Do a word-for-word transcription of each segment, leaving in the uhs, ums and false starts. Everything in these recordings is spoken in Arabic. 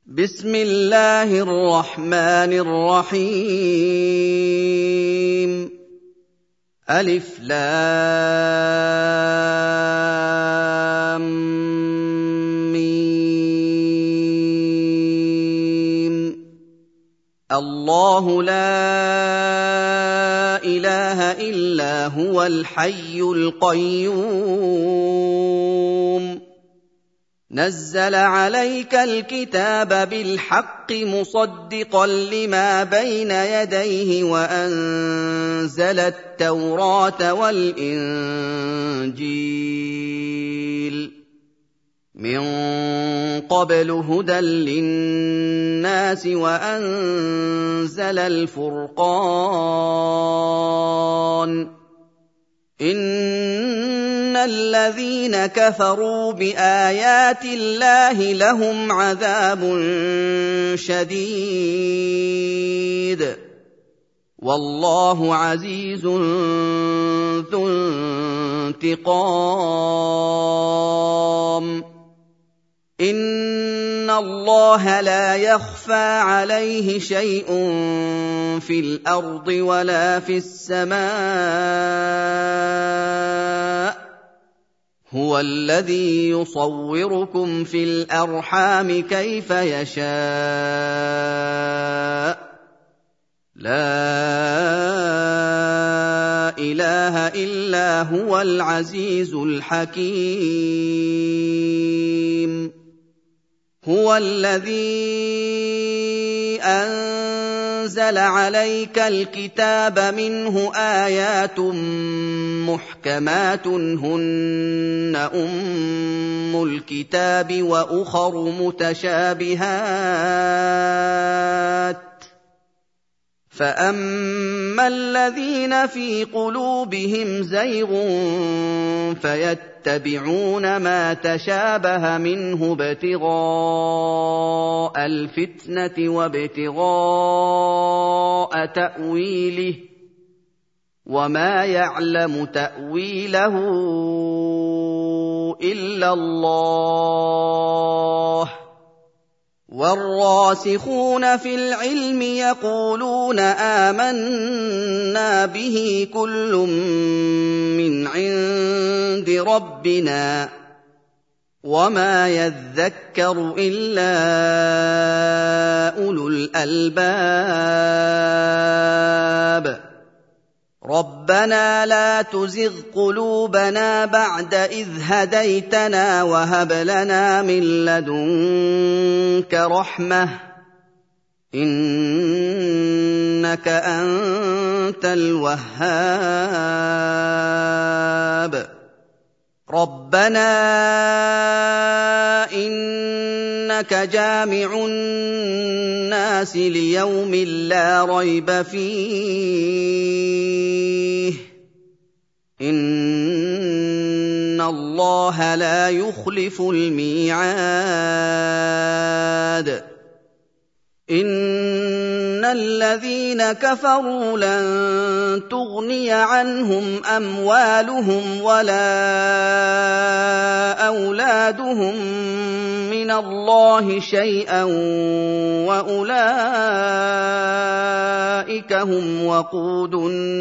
بسم الله الرحمن الرحيم ألف لام ميم الله لا إله إلا هو الحي القيوم نزل عليك الكتاب بالحق مصدقا لما بين يديه وأنزل التوراة والإنجيل من قبل هدى للناس وأنزل الفرقان إن الذين كفروا بآيات الله لهم عذاب شديد والله عزيز ذو انتقام إن الله لا يخفى عليه شيء في الأرض ولا في السماء هو الذي يصوركم في الأرحام كيف يشاء لا إله إلا هو العزيز الحكيم هو الذي أنزل عليك الكتاب منه آيات محكمات هن أم الكتاب وأخر متشابهات فأما الذين في قلوبهم زيغ فيتبعون ما تشابه منه ابتغاء الفتنة وابتغاء تأويله وما يعلم تأويله إلا الله والراسخون في العلم يقولون آمنا به كل من عند ربنا وما يذكر إلا أولو الألباب ربنا لا تزغ قلوبنا بعد إذ هديتنا وهب لنا من لدنك رحمة إنك أنت الوهاب ربنا إنك جامع الناس ليوم لا ريب فيه إن الله لا يخلف الميعاد إن الذين كفروا لن تغني عنهم أموالهم ولا أولادهم من الله شيئا وأولئك هم وقود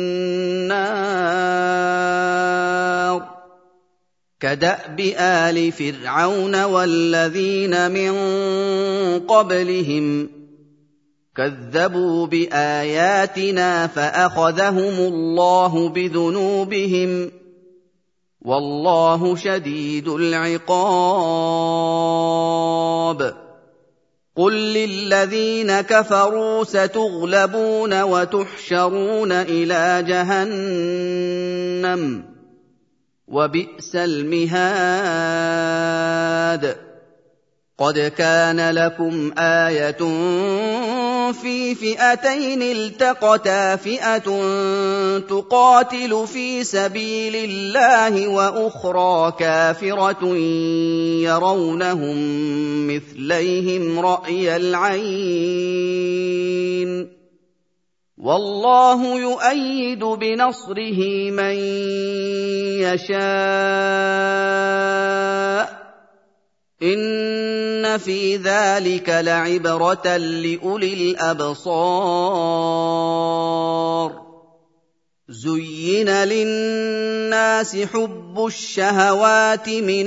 النار كدأب آل فرعون والذين من قبلهم كذبوا بآياتنا فأخذهم الله بذنوبهم والله شديد العقاب قل للذين كفروا ستغلبون وتحشرون إلى جهنم وبئس المهاد قد كان لكم آية في فئتين التقتا فئة تقاتل في سبيل الله وأخرى كافرة يرونهم مثليهم رأي العين والله يؤيد بنصره من يشاء إِنَّ فِي ذَلِكَ لَعِبْرَةً لِّأُولِي الْأَبْصَارِ زُيِّنَ لِلنَّاسِ حُبُّ الشَّهَوَاتِ مِنَ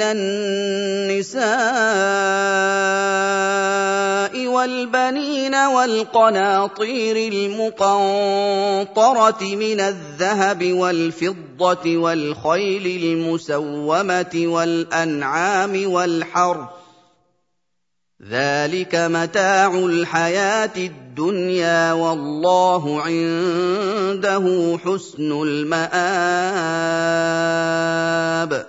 النِّسَاءِ وَالْبَنِينَ وَالْقَنَاطِيرِ الْمُقَنطَرَةِ مِنَ الذَّهَبِ وَالْفِضَّةِ وَالْخَيْلِ الْمُسَوَّمَةِ وَالْأَنْعَامِ وَالْحَرْثِ ۗ ذَلِكَ مَتَاعُ الْحَيَاةِ الدُّنْيَا ۖ وَاللَّهُ عِندَهُ حُسْنُ الْمَآبِ.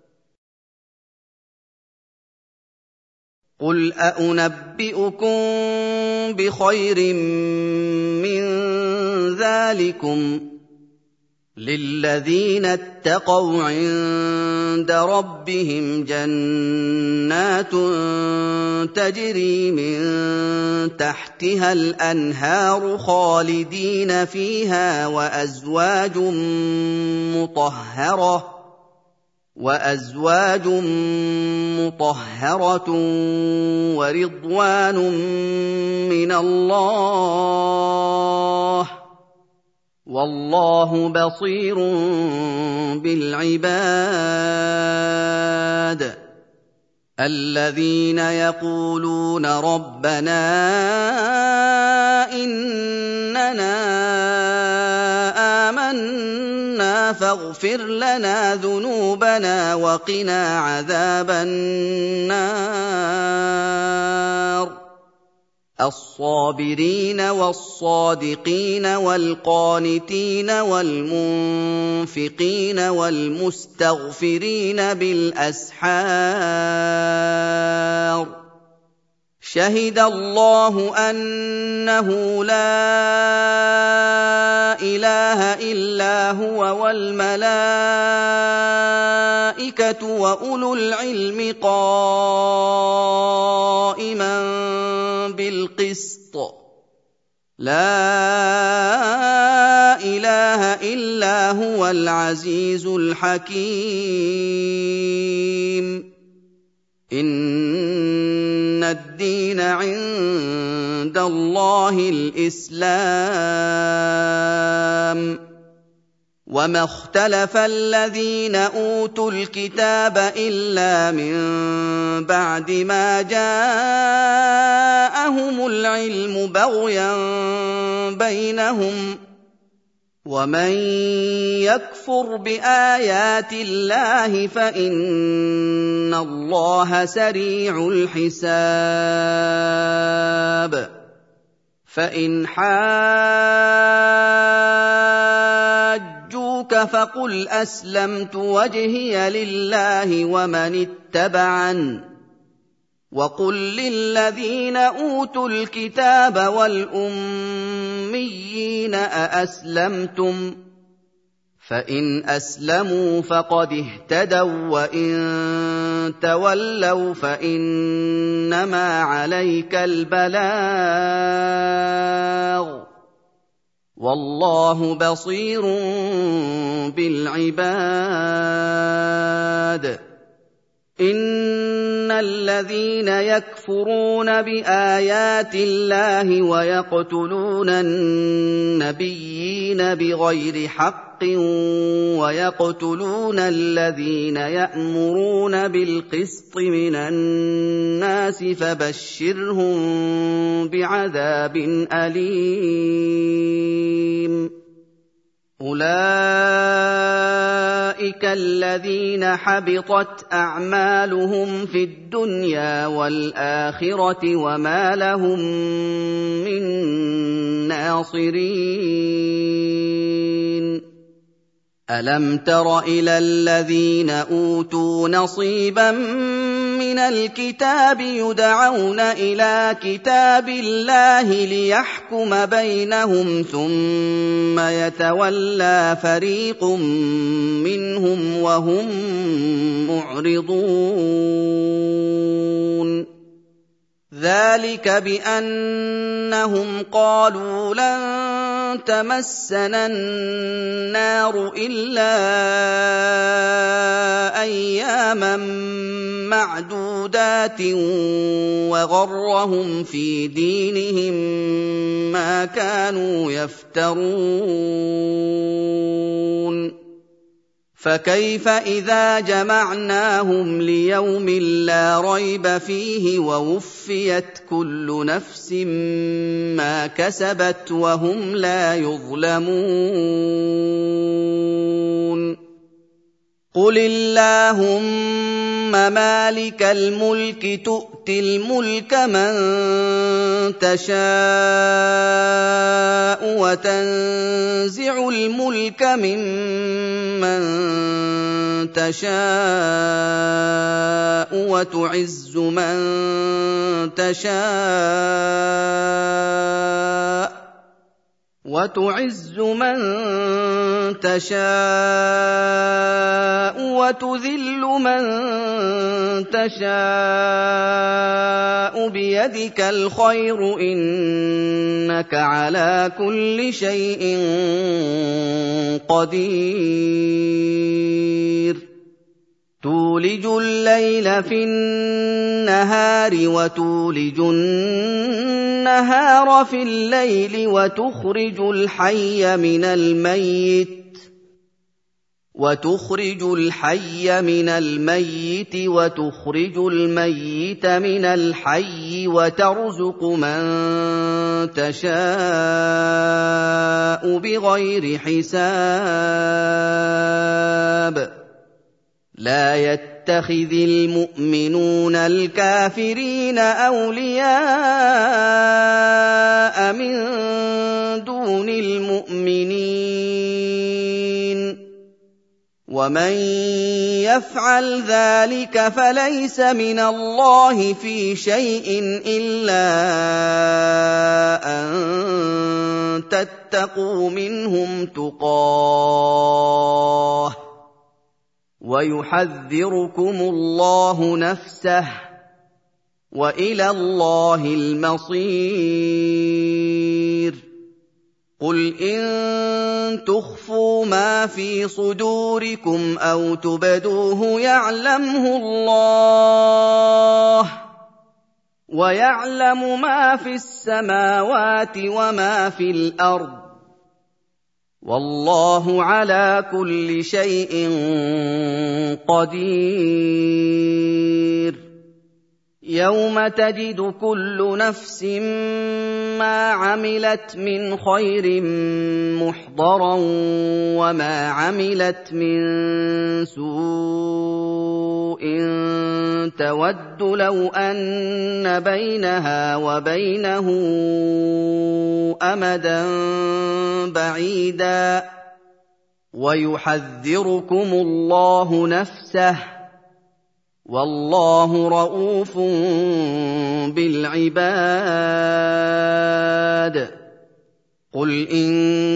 قُلْ أَؤُنَبِّئُكُم بِخَيْرٍ مِّن ذَٰلِكُمْ ۚ لِلَّذِينَ اتَّقَوْا عِندَ رَبِّهِمْ جَنَّاتٌ تَجْرِي مِن تَحْتِهَا الْأَنْهَارُ خَالِدِينَ فِيهَا وَأَزْوَاجٌ مُّطَهَّرَةٌ وَأَزْوَاجٌ مُّطَهَّرَةٌ وَرِضْوَانٌ مِّنَ اللَّهِ ۗ وَاللَّهُ بَصِيرٌ بِالْعِبَادِ. الَّذِينَ يَقُولُونَ رَبَّنَا إِنَّنَا آمَنَّا فَاغْفِرْ لَنَا ذُنُوبَنَا وَقِنَا عَذَابَ النَّارِ الصَّابِرِينَ وَالصَّادِقِينَ وَالْقَانِتِينَ وَالْمُنفِقِينَ وَالْمُسْتَغْفِرِينَ بِالْأَسْحَارِ شَهِدَ اللَّهُ أَنَّهُ لَا إِلَٰهَ إِلَّا هُوَ وَالْمَلَائِكَةُ وَأُولُو الْعِلْمِ قَائِمًا بِالْقِسْطِ ۚ لَا إِلَٰهَ إِلَّا هُوَ الْعَزِيزُ الْحَكِيمُ. إِنَّ الدِّينَ عِندَ اللَّهِ الْإِسْلَامُ ۗ وَمَا اخْتَلَفَ الَّذِينَ أُوتُوا الْكِتَابَ إِلَّا مِن بَعْدِ مَا جَاءَهُمُ الْعِلْمُ بَغْيًا بَيْنَهُمْ ۗ وَمَن يَكْفُرْ بِآيَاتِ اللَّهِ فَإِنَّ اللَّهَ سَرِيعُ الْحِسَابِ. فَإِنْ حَاجُّوكَ فَقُلْ أَسْلَمْتُ وَجْهِيَ لِلَّهِ وَمَنِ اتَّبَعَنِ ۗ وَقُل لِّلَّذِينَ أُوتُوا الْكِتَابَ وَالْأُمِّيِّينَ أَأَسْلَمْتُمْ ۚ فَإِنْ أَسْلَمُوا فَقَدِ اهْتَدَوا ۖ وَّإِن تَوَلَّوْا فَإِنَّمَا عَلَيْكَ الْبَلَاغُ ۗ وَاللَّهُ بَصِيرٌ بِالْعِبَادِ. إِنَّ الَّذِينَ يَكْفُرُونَ بِآيَاتِ اللَّهِ وَيَقْتُلُونَ النَّبِيِّينَ بِغَيْرِ حَقٍّ وَيَقْتُلُونَ الَّذِينَ يَأْمُرُونَ بِالْقِسْطِ مِنَ النَّاسِ فَبَشِّرْهُم بِعَذَابٍ أَلِيمٍ. أُولَٰئِكَ الَّذِينَ حَبِطَتْ أَعْمَالُهُمْ فِي الدُّنْيَا وَالْآخِرَةِ وَمَا لَهُم مِّن نَّاصِرِينَ. أَلَمْ تَرَ إِلَى الَّذِينَ أُوتُوا نَصِيبًا مِّنَ الْكِتَابِ يُدْعَوْنَ إِلَىٰ كِتَابِ اللَّهِ لِيَحْكُمَ بَيْنَهُمْ ثُمَّ يَتَوَلَّىٰ فَرِيقٌ مِّنْهُمْ وَهُم مُّعْرِضُونَ. ذَٰلِكَ بِأَنَّهُمْ قَالُوا لَن تَمَسَّنَا النَّارُ إِلَّا أَيَّامًا مَّعْدُودَاتٍ معدودات وغرهم في دينهم ما كانوا يفترون فكيف إذا جمعناهم ليوم لا ريب فيه ووفيت كل نفس ما كسبت وهم لا يظلمون قل اللهم مالك الملك تؤتي الملك من تشاء وتنزع الملك ممن تشاء وتعز من تشاء وتعز من تشاء وتذل من تشاء بيدك الخير إنك على كل شيء قدير تولج الليل في النهار وتولج النهار في الليل وتخرج الحي من الميت وتخرج الحي من الميت وتخرج الميت من الحي وترزق من تشاء بغير حساب لا يتخذ المؤمنون الكافرين أولياء من دون المؤمنين ومن يفعل ذلك فليس من الله في شيء إلا أن تتقوا منهم تقاه ويحذركم الله نفسه وإلى الله المصير قل إن تخفوا ما في صدوركم أو تبدوه يعلمه الله ويعلم ما في السماوات وما في الأرض والله على كل شيء قدير يوم تجد كل نفس ما عملت من خير محضرا وما عملت من سوء تود لو أن بينها وبينه أمدا بعيدا ويحذركم الله نفسه والله رءوف بالعباد قل إن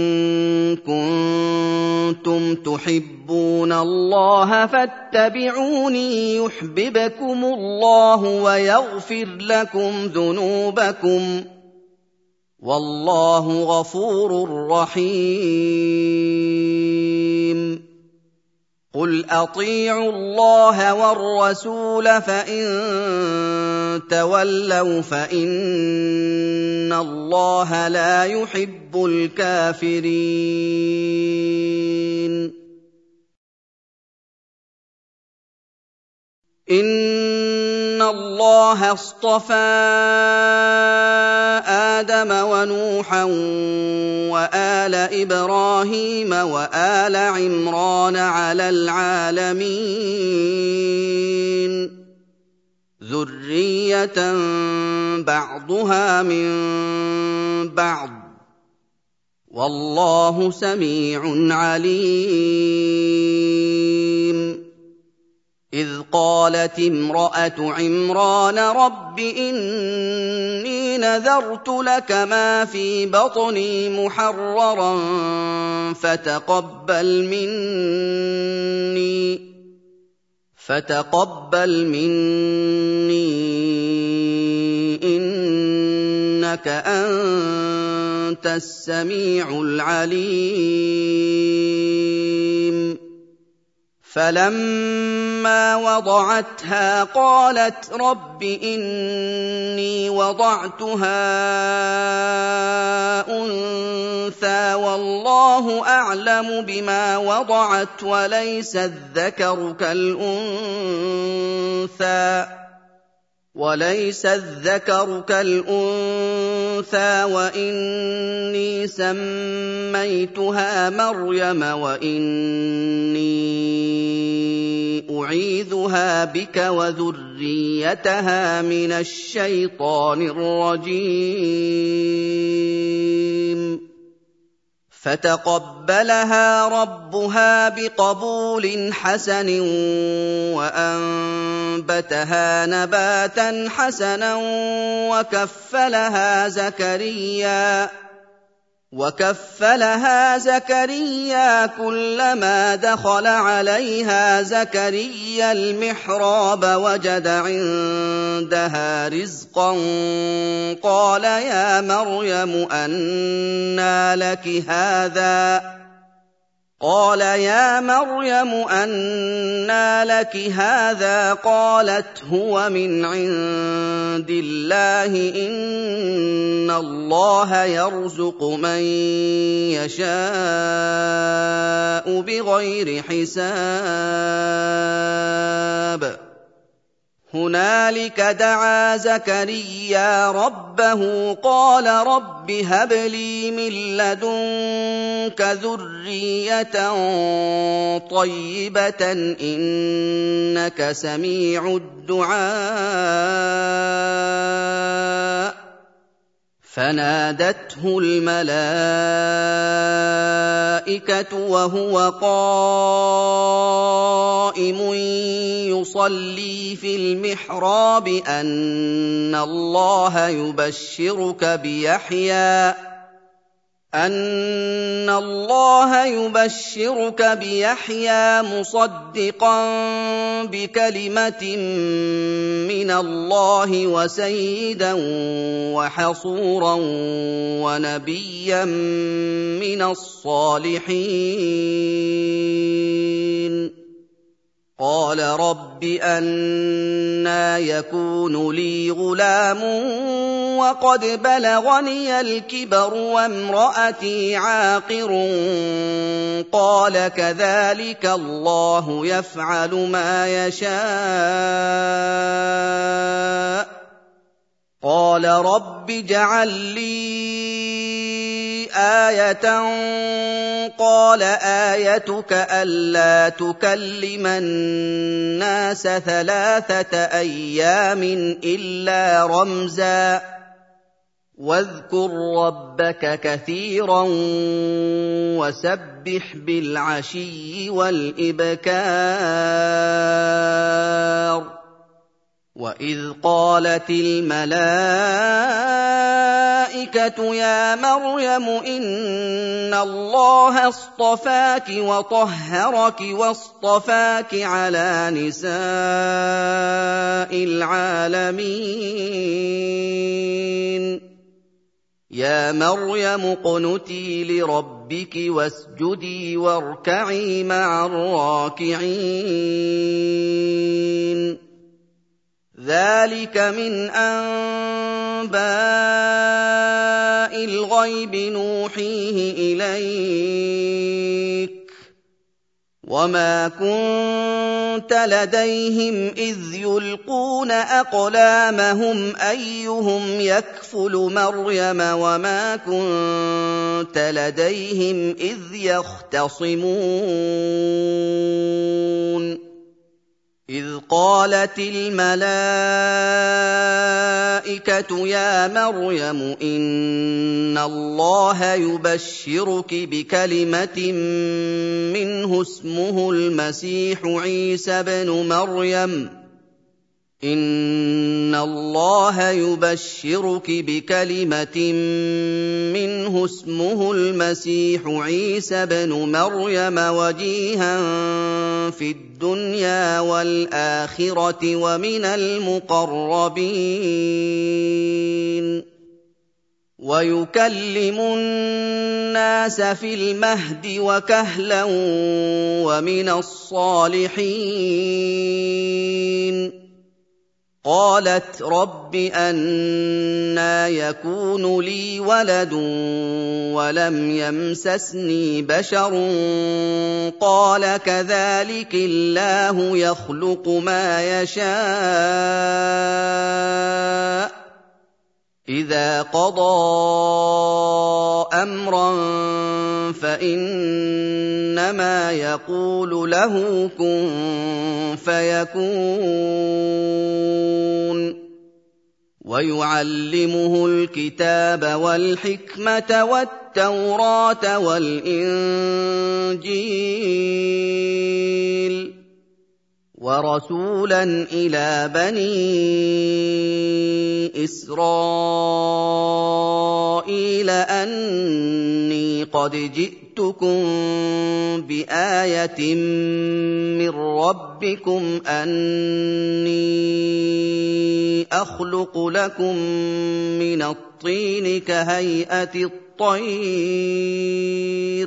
كنتم تحبون الله فاتبعوني يحببكم الله ويغفر لكم ذنوبكم والله غفور رحيم قل أطيعوا الله والرسول فإن تولوا فإن الله لا يحب الكافرين إن الله اصطفى آدم ونوحا وآل إبراهيم وآل عمران على العالمين ذرية بعضها من بعض والله سميع عليم إذ قالت امرأة عمران رب إني نذرت لك ما في بطني محررا فتقبل مني فتقبل مني إنك أنت السميع العليم فلما وضعتها قالت رب إني وضعتها أنثى والله أعلم بما وضعت وليس الذكر كالأنثى وليس الذكر كالأنثى وإني سميتها مريم وإني أعيذها بك وذريتها من الشيطان الرجيم فتقبلها ربها بقبول حسن وأنبتها نباتا حسنا وكفلها زكريا وكفلها زكريا كلما دخل عليها زكريا المحراب وجد عندها رزقا قال يا مريم أنى لك هذا قال يا مريم أنى لك هذا قالت هو من عند الله إن الله يرزق من يشاء بغير حساب هنالك دعا زكريا ربه قال رب هب لي من لدنك ذرية طيبة إنك سميع الدعاء فنادته الملائكة وهو قائم يصلي في المحراب أن الله يبشرك بيحيى أن الله يبشرك بيحيى مصدقا بكلمة من الله وسيدا وحصورا ونبيا من الصالحين قال رب أنى يكون لي غلام وقد بلغني الكبر وامرأتي عاقر قال كذلك الله يفعل ما يشاء قال رب اجعل لي آية قال آيتك ألا تكلم الناس ثلاثة أيام إلا رمزا واذكر ربك كثيرا وسبح بالعشي والإبكار وإذ قالت الملائكة يا مريم إن الله اصطفاك وطهرك واصطفاك على نساء العالمين يا مريم اقنتي لربك واسجدي واركعي مع الراكعين ذلك من أنباء الغيب نوحيه إليك وما كنت لديهم إذ يلقون أقلامهم أيهم يكفل مريم وما كنت لديهم إذ يختصمون إذ قالت الملائكة يا مريم إن الله يبشرك بكلمة منه اسمه المسيح عيسى بن مريم إن الله يبشرك بكلمة منه اسمه المسيح عيسى بن مريم وجيها في الدنيا والآخرة ومن المقربين وَيُكَلِّمُ النَّاسَ فِي الْمَهْدِ وَكَهْلًا وَمِنَ الصَّالِحِينَ قَالَتْ رَبِّ أَنَّىٰ يَكُونُ لِي وَلَدٌ وَلَمْ يَمْسَسْنِي بَشَرٌ قَالَ كَذَٰلِكِ اللَّهُ يَخْلُقُ مَا يَشَاءُ ۚ إِذَا قَضَىٰ أَمْرًا فَإِنَّمَا يَقُولُ لَهُ كُن فَيَكُونُ وَيُعَلِّمُهُ الْكِتَابَ وَالْحِكْمَةَ وَالتَّوْرَاةَ وَالْإِنجِيلَ وَرَسُولًا إِلَىٰ بَنِي إِسْرَائِيلَ أَنِّي قَدْ جِئْتُكُم بِآيَةٍ مِّن رَّبِّكُمْ أَنِّي أَخْلُقُ لَكُم مِّنَ الطِّينِ كَهَيْئَةِ الطَّيْرِ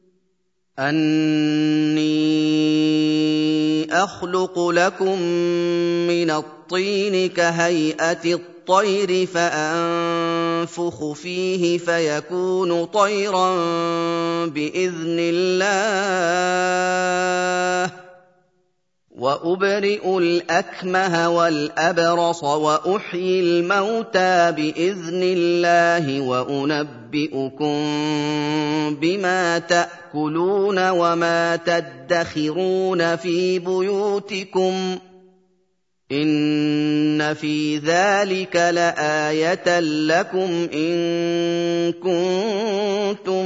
أَنِّي أَخْلُقُ لَكُم مِّنَ الطِّينِ كَهَيْئَةِ الطَّيْرِ فَأَنفُخُ فِيهِ فَيَكُونُ طَيْرًا بِإِذْنِ اللَّهِ وَأُبْرِئُ الْأَكْمَهَ وَالْأَبْرَصَ وَأُحْيِي الْمَوْتَىٰ بِإِذْنِ اللَّهِ وَأُنَبِّئُكُم بِمَا تَأْكُلُونَ وَمَا تَدَّخِرُونَ فِي بُيُوتِكُمْ ۚ إِنَّ فِي ذَٰلِكَ لَآيَةً لَّكُمْ إِن كُنتُم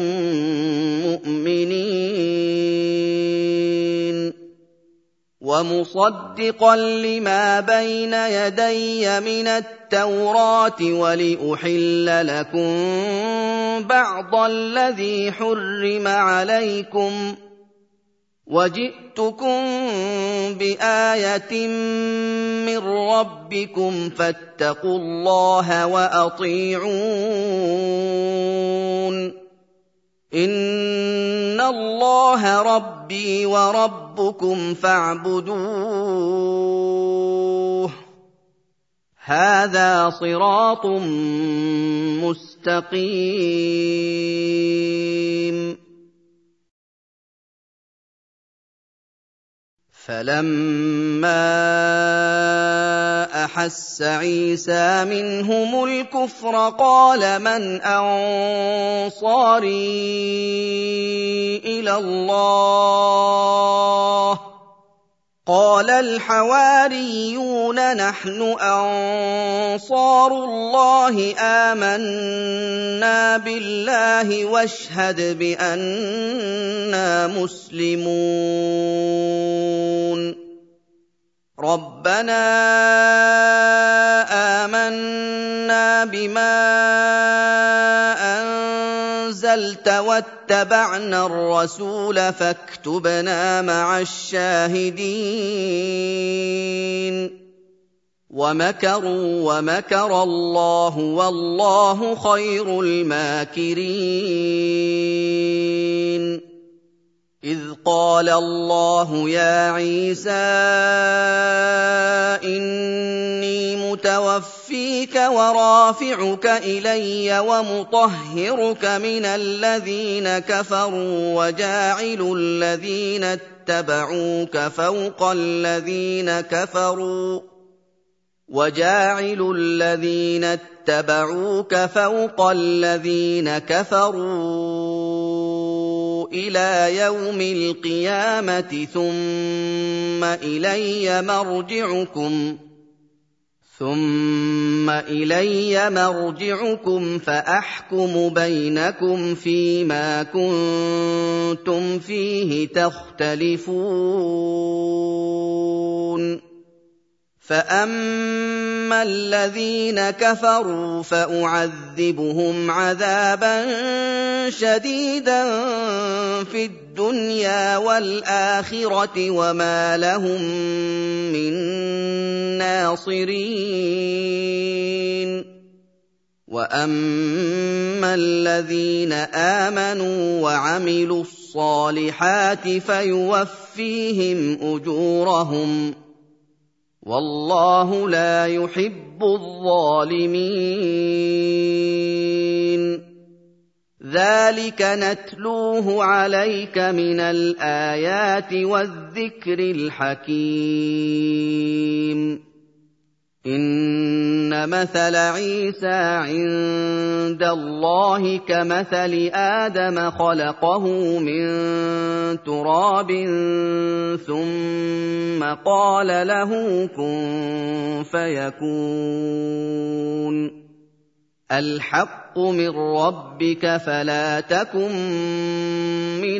مُّؤْمِنِينَ وَمُصَدِّقًا لِّمَا بَيْنَ يَدَيَّ مِنَ التَّوْرَاةِ وَلِأُحِلَّ لَكُم بَعْضَ الَّذِي حُرِّمَ عَلَيْكُمْ ۚ وَجِئْتُكُم بِآيَةٍ مِّن رَّبِّكُمْ فَاتَّقُوا اللَّهَ وَأَطِيعُونِ إِنَّ اللَّهَ رَبِّي وَرَبُّكُمْ فَاعْبُدُوهُ ۚ هَٰذَا صِرَاطٌ مُّسْتَقِيمٌ فَلَمَّا أَحَسَّ عِيسَىٰ مِنْهُمُ الْكُفْرَ قَالَ مَنْ أَنصَارِي إِلَى اللَّهِ ۖ قَالَ الْحَوَارِيُّونَ نَحْنُ أَنصَارُ اللَّهِ آمَنَّا بِاللَّهِ وَاشْهَدْ بِأَنَّا مُسْلِمُونَ رَبَّنَا آمَنَّا بِمَا أَنزَلْتَ وَاتَّبَعْنَا الرَّسُولَ فَاكْتُبْنَا مَعَ الشَّاهِدِينَ وَمَكَرُوا وَمَكَرَ اللَّهُ وَاللَّهُ خَيْرُ الْمَاكِرِينَ إِذْ قَالَ اللَّهُ يَا عِيسَىٰ إِنِّي مُتَوَفِّيكَ وَرَافِعُكَ إِلَيَّ وَمُطَهِّرُكَ مِنَ الَّذِينَ كَفَرُوا وَجَاعِلُ الَّذِينَ اتَّبَعُوكَ فَوْقَ الَّذِينَ كَفَرُوا وَجَاعِلُ الَّذِينَ اتَّبَعُوكَ فَوْقَ الَّذِينَ كَفَرُوا إِلَىٰ يَوْمِ الْقِيَامَةِ ثُمَّ إِلَيَّ مَرْجِعُكُمْ ثُمَّ إِلَيَّ مَرْجِعُكُمْ فَأَحْكُمُ بَيْنَكُمْ فِيمَا كُنتُمْ فِيهِ تَخْتَلِفُونَ فَأَمَّا الَّذِينَ كَفَرُوا فَأُعَذِّبُهُمْ عَذَابًا شَدِيدًا فِي الدُّنْيَا وَالْآخِرَةِ وَمَا لَهُم مِّن نَّاصِرِينَ وَأَمَّا الَّذِينَ آمَنُوا وَعَمِلُوا الصَّالِحَاتِ فَيُوَفِّيهِمْ أُجُورَهُمْ ۗ وَاللَّهُ لَا يُحِبُّ الظَّالِمِينَ. ذَٰلِكَ نَتْلُوهُ عَلَيْكَ مِنَ الْآيَاتِ وَالذِّكْرِ الْحَكِيمِ. إِنَّ مَثَلَ عِيسَىٰ عِندَ اللَّهِ كَمَثَلِ آدَمَ خَلَقَهُ مِن تُرَابٍ ثُمَّ قَالَ لَهُ كُن فَيَكُونُ. الْحَقُّ مِن رَّبِّكَ فَلَا تَكُن مِّنَ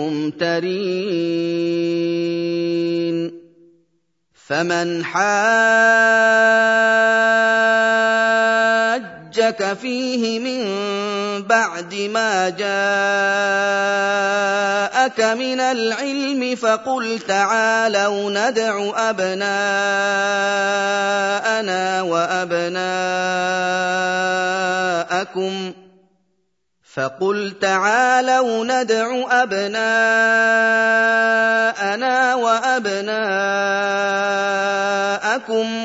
الْمُمْتَرِينَ. فَمَنْ حَاجَّكَ فِيهِ مِن بَعْدِ مَا جَاءَكَ مِنَ الْعِلْمِ فَقُلْ تَعَالَوْا نَدْعُ أَبْنَاءَنَا وَأَبْنَاءَكُمْ فَقُلْ تَعَالَوْا نَدْعُ أَبْنَاءَنَا وَأَبْنَاءَكُمْ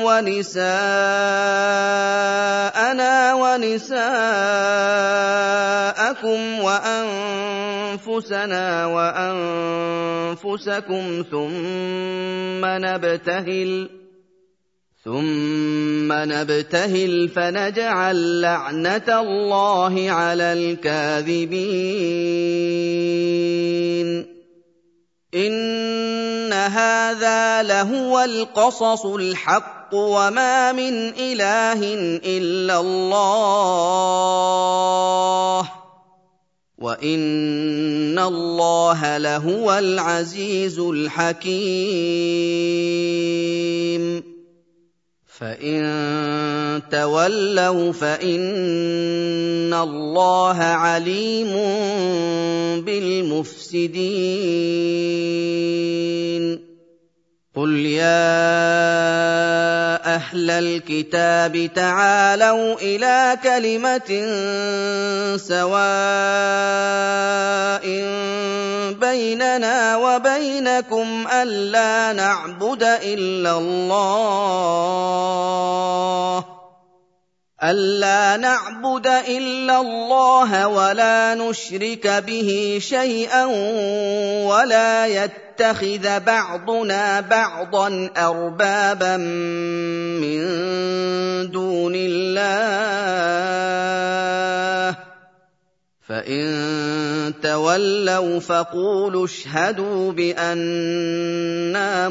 وَنِسَاءَنَا وَنِسَاءَكُمْ وَأَنفُسَنَا وَأَنفُسَكُمْ ثُمَّ نَبْتَهِلْ ثُمَّ نَبْتَهِلْ فَنَجْعَل لَّعْنَةَ اللَّهِ عَلَى الْكَاذِبِينَ. إِنَّ هَٰذَا لَهُوَ الْقَصَصُ الْحَقُّ وَمَا مِنْ إِلَٰهٍ إِلَّا اللَّهُ وَإِنَّ اللَّهَ لَهُوَ الْعَزِيزُ الْحَكِيمُ. فَإِن تَوَلَّوْا فَإِنَّ اللَّهَ عَلِيمٌ بِالْمُفْسِدِينَ. قُلْ يَا أَهْلَ الْكِتَابِ تَعَالَوْا إِلَىٰ كَلِمَةٍ سَوَاءٍ بَيْنَنَا وَبَيْنَكُمْ أَلَّا نَعْبُدَ إِلَّا اللَّهَ أَلَّا نَعْبُدَ إِلَّا اللَّهَ وَلَا نُشْرِكَ بِهِ شَيْئًا وَلَا يَتَّخِذَ بَعْضُنَا بَعْضًا أَرْبَابًا مِّن دُونِ اللَّهِ ۚ فَإِن تَوَلَّوْا فَقُولُوا اشْهَدُوا بِأَنَّا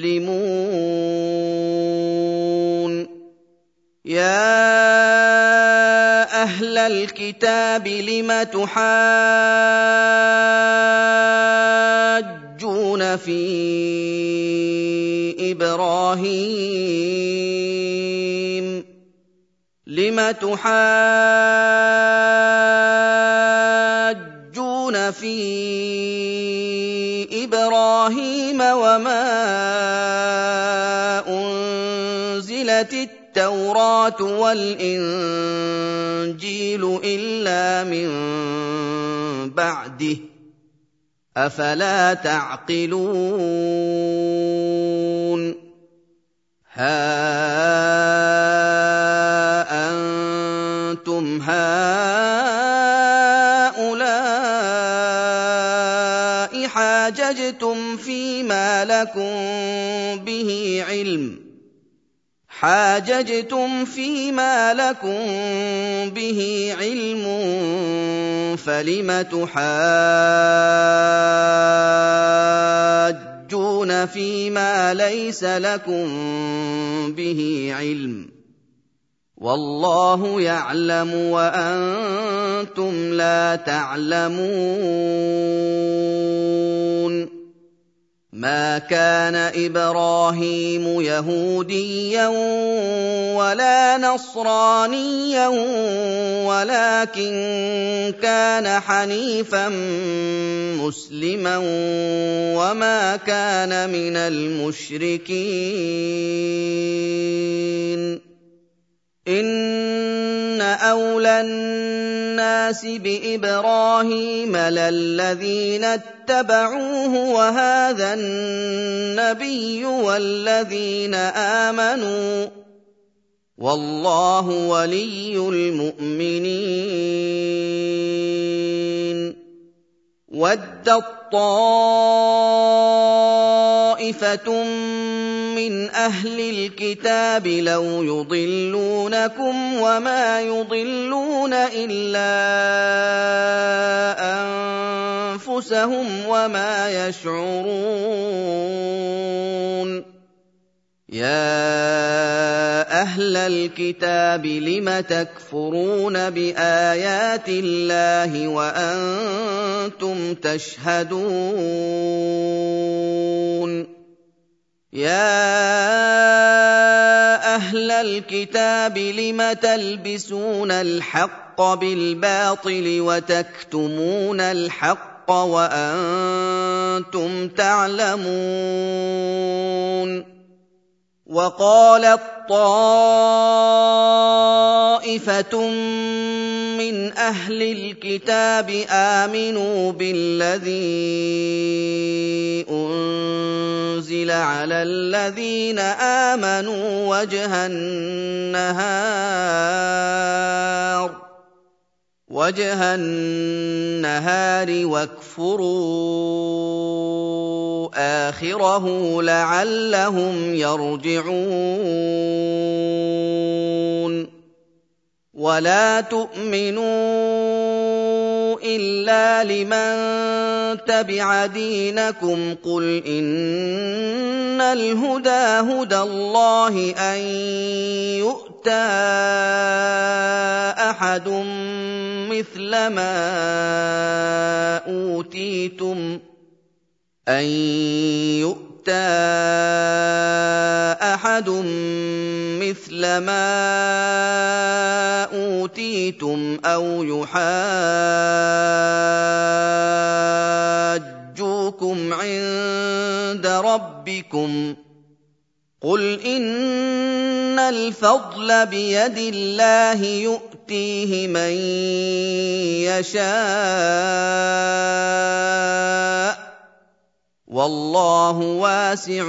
مُسْلِمُونَ. يَا أَهْلَ الْكِتَابِ لِمَ تُحَاجُّونَ فِي إِبْرَاهِيمَ لِمَ تُحَاجُّونَ فِي إِبْرَاهِيمَ وَمَا أُنزِلَتِ التَّوْرَاةُ وَالْإِنجِيلُ إِلَّا مِن بَعْدِهِ ۚ أَفَلَا تَعْقِلُونَ. هَا أَنتُمْ هَٰؤُلَاءِ حَاجَجْتُمْ فِيمَا لَكُم بِهِ عِلْمٌ حاججتم فيما لكم به علم فلم تحاجون فيما ليس لكم به علم والله يعلم وأنتم لا تعلمون. ما كان إبراهيم يهوديا ولا نصرانيا ولكن كان حنيفا مسلما وما كان من المشركين. إِنَّ أَوْلَى النَّاسِ بِإِبْرَاهِيمَ لَلَّذِينَ اتَّبَعُوهُ وَهَٰذَا النَّبِيُّ وَالَّذِينَ آمَنُوا ۗ وَاللَّهُ وَلِيُّ الْمُؤْمِنِينَ. وَدَّت طَّائِفَةٌ مِّنْ أَهْلِ الْكِتَابِ لَوْ يُضِلُّونَكُمْ وَمَا يُضِلُّونَ إِلَّا أَنفُسَهُمْ وَمَا يَشْعُرُونَ. يَا أَهْلَ الْكِتَابِ لِمَ تَكْفُرُونَ بِآيَاتِ اللَّهِ وَأَنتُمْ تَشْهَدُونَ. يَا أَهْلَ الْكِتَابِ لِمَ تَلْبِسُونَ الْحَقَّ بِالْبَاطِلِ وَتَكْتُمُونَ الْحَقَّ وَأَنتُمْ تَعْلَمُونَ. وَقَالَت طَّائِفَةٌ مِّنْ أَهْلِ الْكِتَابِ آمِنُوا بِالَّذِي أُنزِلَ عَلَى الَّذِينَ آمَنُوا وَجْهَ النَّهَارِ وَجْهَ النَّهَارِ وَاكْفُرُوا آخِرَهُ لَعَلَّهُمْ يَرْجِعُونَ. وَلَا تُؤْمِنُوا إِلَّا لِمَن تَبِعَ دِينَكُمْ قُلْ إِنَّ الْهُدَىٰ هُدَى اللَّهِ أَن يُؤْتَىٰ أَحَدٌ مِّثْلَ مَا أُوتِيتُمْ أَن يُؤْتَىٰ أَحَدٌ مِّثْلَ مَا أُوتِيتُمْ أَوْ يُحَاجُّوكُمْ عِندَ رَبِّكُمْ قُلْ إِنَّ الْفَضْلَ بِيَدِ اللَّهِ يُؤْتِيهِ مَن يَشَاءُ وَاللَّهُ وَاسِعٌ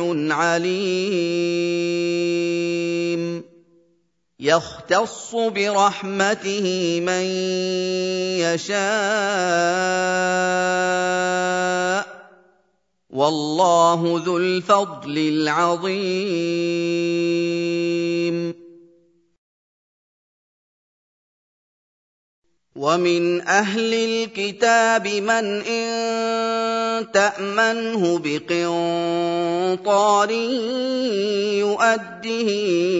عَلِيمٌ. يَخْتَصُّ بِرَحْمَتِهِ مَن يَشَاءُ وَاللَّهُ ذُو الْفَضْلِ الْعَظِيمِ. وَمِنْ أَهْلِ الْكِتَابِ مَنْ إِن تَأْمَنْهُ بِقِنطَارٍ يُؤَدِّهِ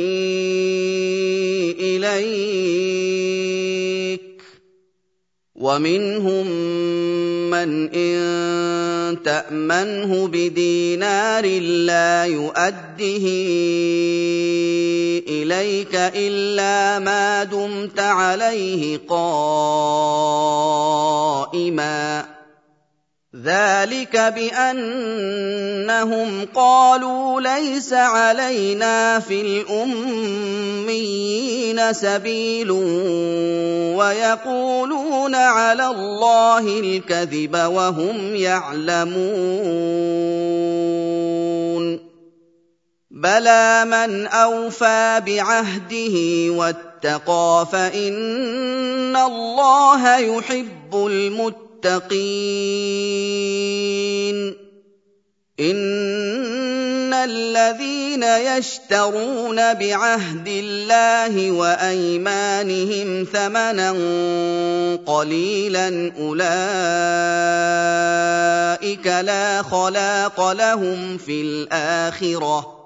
إِلَيْكَ وَمِنْهُم مَّنْ إِن تَأْمَنْهُ بِدِينَارٍ لَّا يُؤَدِّهِ إِلَيْكَ إِلَّا مَا دُمْتَ عَلَيْهِ قَائِمًا ۗ ذَلِكَ بِأَنَّهُمْ قَالُوا لَيْسَ عَلَيْنَا فِي الْأُمِّيِّينَ سَبِيلٌ وَيَقُولُونَ عَلَى اللَّهِ الْكَذِبَ وَهُمْ يَعْلَمُونَ. بَلَىٰ مَنْ أَوْفَىٰ بِعَهْدِهِ وَاتَّقَىٰ فَإِنَّ اللَّهَ يُحِبُّ الْمُتَّقِينَ. إِنَّ الَّذِينَ يَشْتَرُونَ بِعَهْدِ اللَّهِ وَأَيْمَانِهِمْ ثَمَنًا قَلِيلًا أُولَٰئِكَ لَا خَلَاقَ لَهُمْ فِي الْآخِرَةِ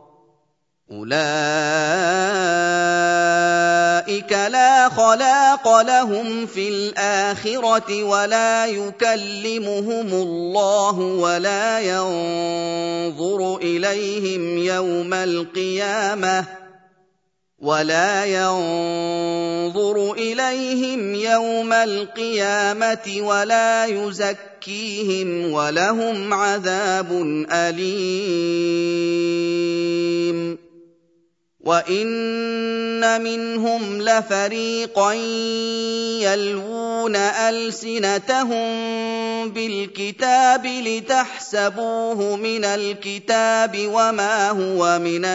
أُولَٰئِكَ لَا خَلَاقَ لَهُمْ فِي الْآخِرَةِ وَلَا يُكَلِّمُهُمُ اللَّهُ وَلَا يَنظُرُ إِلَيْهِمْ يَوْمَ الْقِيَامَةِ وَلَا يَنظُرُ إِلَيْهِمْ يَوْمَ الْقِيَامَةِ وَلَا يُزَكِّيهِمْ وَلَهُمْ عَذَابٌ أَلِيمٌ. وَإِنَّ مِنْهُمْ لَفَرِيقًا يَلْوُونَ أَلْسِنَتَهُم بِالْكِتَابِ لِتَحْسَبُوهُ مِنَ الْكِتَابِ وَمَا هُوَ مِنَ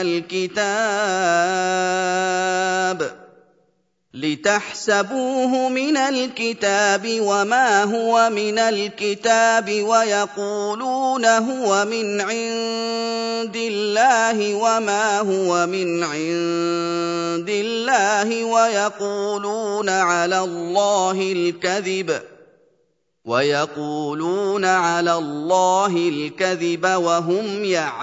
الْكِتَابِ لِتَحْسَبُوهُ مِنَ الْكِتَابِ وَمَا هُوَ مِنَ الْكِتَابِ وَيَقُولُونَ هُوَ مِنْ عِندِ اللَّهِ وَمَا هُوَ مِنْ عِندِ اللَّهِ وَيَقُولُونَ عَلَى اللَّهِ الْكَذِبَ وَيَقُولُونَ عَلَى اللَّهِ الْكَذِبَ وَهُمْ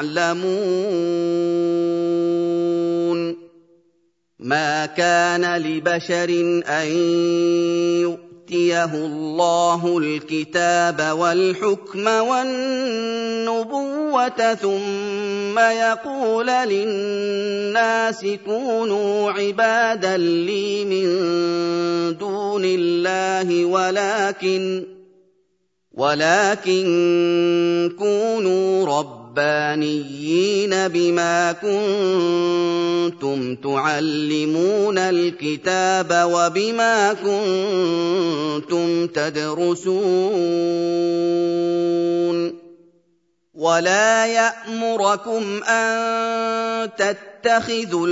يَعْلَمُونَ مَا كَانَ لِبَشَرٍ أَن يُؤْتِيَهُ اللَّهُ الْكِتَابَ وَالْحُكْمَ وَالنُّبُوَّةَ ثُمَّ يَقُولَ لِلنَّاسِ كُونُوا عِبَادًا لِّي مِن دُونِ اللَّهِ وَلَٰكِن وَلَٰكِن كُونُوا رَبَّانِيِّينَ بِمَا كُنتُمْ تُعَلِّمُونَ الْكِتَابَ وَبِمَا كُنتُمْ تَدْرُسُونَ وَلَا يَأْمُرَكُمْ أَن تَتَّخِذُوا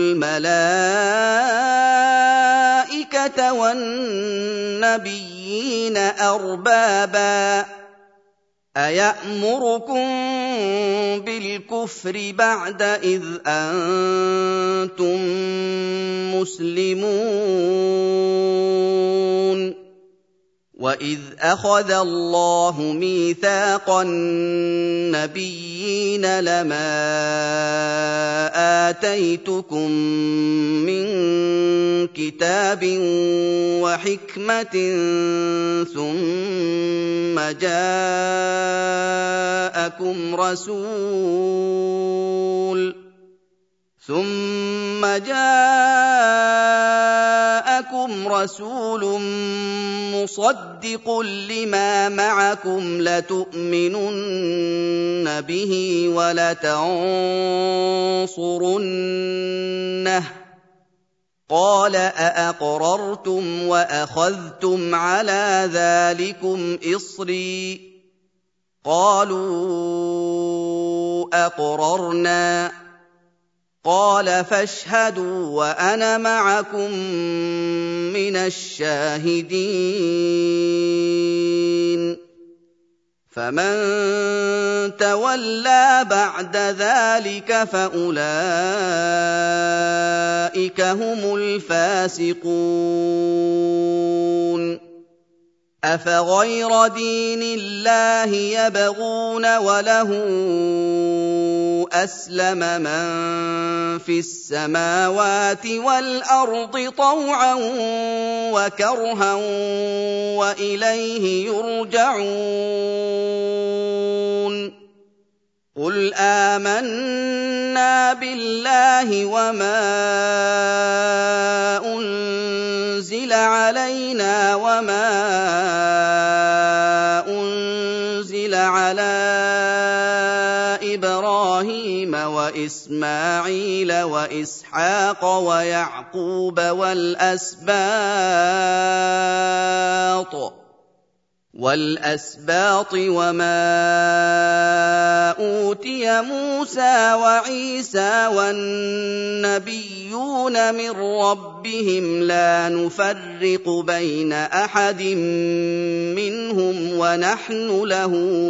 الْمَلَائِكَةَ وَالنَّبِيِّينَ أَرْبَابًا أَيَأْمُرُكُم بِالْكُفْرِ بَعْدَ إِذْ أَنتُم مُّسْلِمُونَ وَإِذْ أَخَذَ اللَّهُ مِيثَاقَ النَّبِيِّينَ لَمَا آتَيْتُكُم مِّن كِتَابٍ وَحِكْمَةٍ ثُمَّ جَاءَكُمْ رَسُولٌ ثُمَّ جَاءَكُمْ رَسُولٌ مُّصَدِّقٌ لِّمَا مَعَكُمْ لَتُؤْمِنُنَّ بِهِ وَلَتَنصُرُنَّهُ قَالَ أَأَقْرَرْتُمْ وَأَخَذْتُمْ عَلَىٰ ذَٰلِكُمْ إِصْرِي قَالُوا أَقْرَرْنَا قَالَ فَاشْهَدُوا وَأَنَا مَعَكُم مِّنَ الشَّاهِدِينَ فَمَن تَوَلَّىٰ بَعْدَ ذَٰلِكَ فَأُولَٰئِكَ هُمُ الْفَاسِقُونَ أَفَغَيْرَ دِينِ اللَّهِ يَبْغُونَ وَلَهُ أَسْلَمَ مَن فِي السَّمَاوَاتِ وَالْأَرْضِ طَوْعًا وَكَرْهًا وَإِلَيْهِ يُرْجَعُونَ قُلْ آمَنَّا بِاللَّهِ وَمَا أُنزِلَ عَلَيْنَا وَمَا أُنزِلَ عَلَىٰ إِبْرَاهِيمَ وَإِسْمَاعِيلَ وَإِسْحَاقَ وَيَعْقُوبَ وَالْأَسْبَاطِ وَالْأَسْبَاطِ وَمَا أُوتِيَ مُوسَىٰ وَعِيسَىٰ وَالنَّبِيُّونَ مِن رَّبِّهِمْ لَا نُفَرِّقُ بَيْنَ أَحَدٍ مِّنْهُمْ وَنَحْنُ لَهُ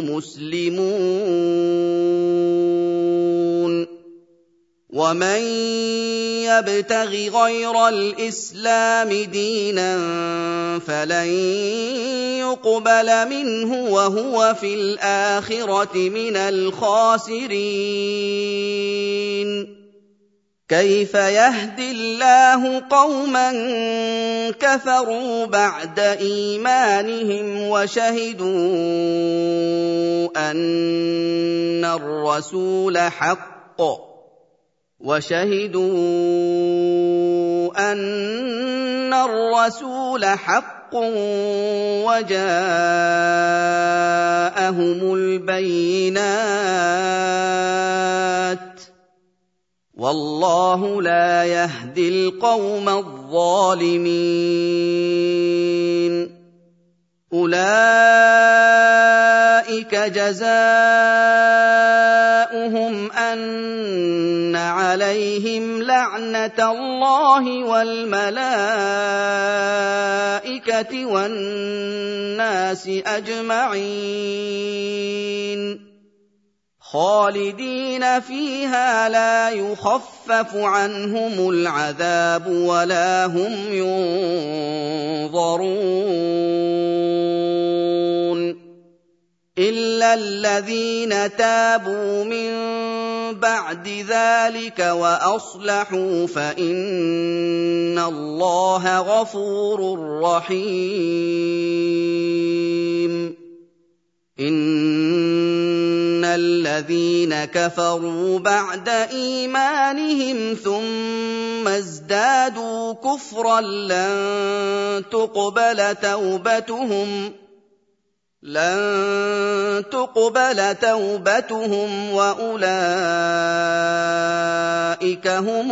مُسْلِمُونَ وَمَن يَبْتَغِ غَيْرَ الْإِسْلَامِ دِينًا فَلَن يُقْبَلَ مِنْهُ وَهُوَ فِي الْآخِرَةِ مِنَ الْخَاسِرِينَ كَيْفَ يَهْدِي اللَّهُ قَوْمًا كَفَرُوا بَعْدَ إِيمَانِهِمْ وَشَهِدُوا أَنَّ الرَّسُولَ حَقٌّ وَشَهِدُوا أَنَّ الرَّسُولَ حَقٌّ وَجَاءَهُمُ الْبَيِّنَاتُ وَاللَّهُ لَا يَهْدِي الْقَوْمَ الظَّالِمِينَ أُولَٰئِكَ جَزَاؤُهُمْ أَنَّ عَلَيْهِمْ لَعْنَةَ اللَّهِ وَالْمَلَائِكَةِ وَالنَّاسِ أَجْمَعِينَ خَالِدِينَ فِيهَا لَا يُخَفَّفُ عَنْهُمُ الْعَذَابُ وَلَا هُمْ يُنظَرُونَ إِلَّا الَّذِينَ تَابُوا مِن بَعْدِ ذَلِكَ وَأَصْلَحُوا فَإِنَّ اللَّهَ غَفُورٌ رَّحِيمٌ إِنَّ الَّذِينَ كَفَرُوا بَعْدَ إِيمَانِهِمْ ثُمَّ ازْدَادُوا كُفْرًا لَّن تُقْبَلَ تَوْبَتُهُمْ لَن تُقْبَلَ تَوْبَتُهُمْ وَأُولَٰئِكَ هُمُ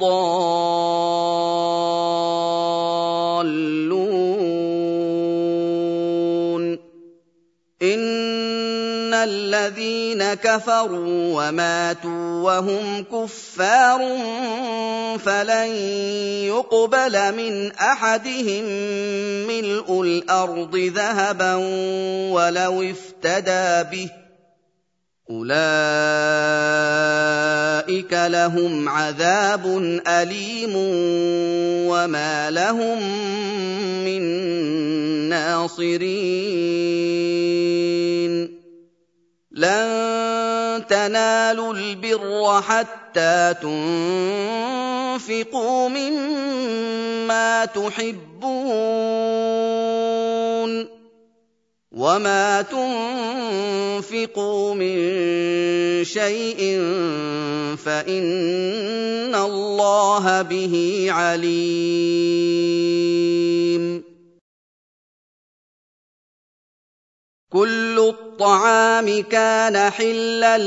الضَّالُّونَ إِنَّ الَّذِينَ كَفَرُوا وَمَاتُوا وَهُمْ كُفَّارٌ فَلَن يُقْبَلَ مِنْ أَحَدِهِم مِّلْءُ الْأَرْضِ ذَهَبًا وَلَوِ افْتَدَىٰ بِهِ ۗ أُولَٰئِكَ لَهُمْ عَذَابٌ أَلِيمٌ وَمَا لَهُم مِّن نَّاصِرِينَ لَن تَنَالُوا الْبِرَّ حَتَّىٰ تُنفِقُوا مِمَّا تُحِبُّونَ وَمَا تُنفِقُوا مِن شَيْءٍ فَإِنَّ اللَّهَ بِهِ عَلِيمٌ كُلُّ الطَّعَامِ كَانَ حِلًّا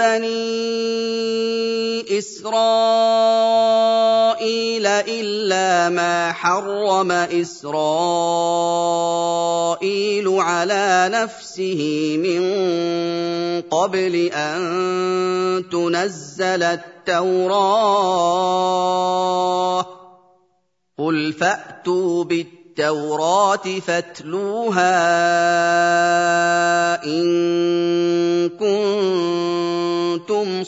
لِّبَنِي إِسْرَائِيلَ إِلَّا مَا حَرَّمَ إِسْرَائِيلُ عَلَىٰ نَفْسِهِ مِن قَبْلِ أَن تُنَزَّلَ التَّوْرَاةُ ۗ قُلْ فَأْتُوا بِالتَّوْرَاةِ التَّوْرَاةِ فَاتْلُوهَا إِن كُنتُمْ